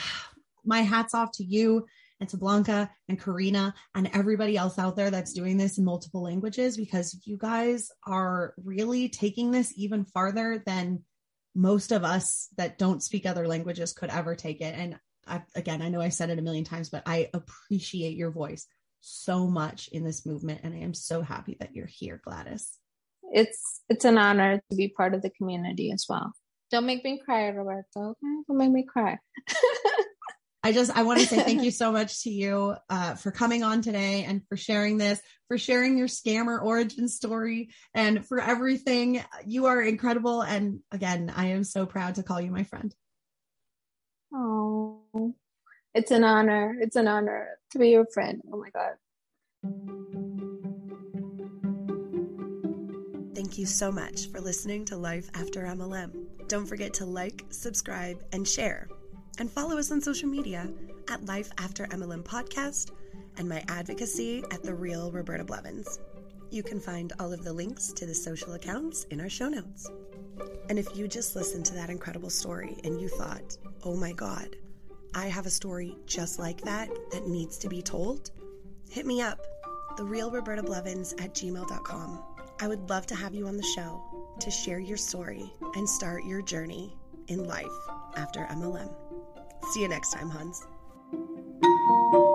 my hat's off to you and to Blanca and Karina and everybody else out there that's doing this in multiple languages, because you guys are really taking this even farther than most of us that don't speak other languages could ever take it. And I, again, I know I've said it a million times, but I appreciate your voice so much in this movement. And I am so happy that you're here, Gladys. It's, it's an honor to be part of the community as well. Don't make me cry, Roberto. Okay? Don't make me cry. I just, I want to say thank you so much to you uh, for coming on today and for sharing this, for sharing your scammer origin story and for everything. You are incredible. And again, I am so proud to call you my friend. Oh, it's an honor. It's an honor to be your friend. Oh my God. Thank you so much for listening to Life After M L M. Don't forget to like, subscribe, and share. And follow us on social media at Life After M L M Podcast and my advocacy at The Real Roberta Blevins. You can find all of the links to the social accounts in our show notes. And if you just listened to that incredible story and you thought, oh my God, I have a story just like that that needs to be told, hit me up, the real roberta blevins at gmail dot com. I would love to have you on the show to share your story and start your journey in life after M L M. See you next time, Huns.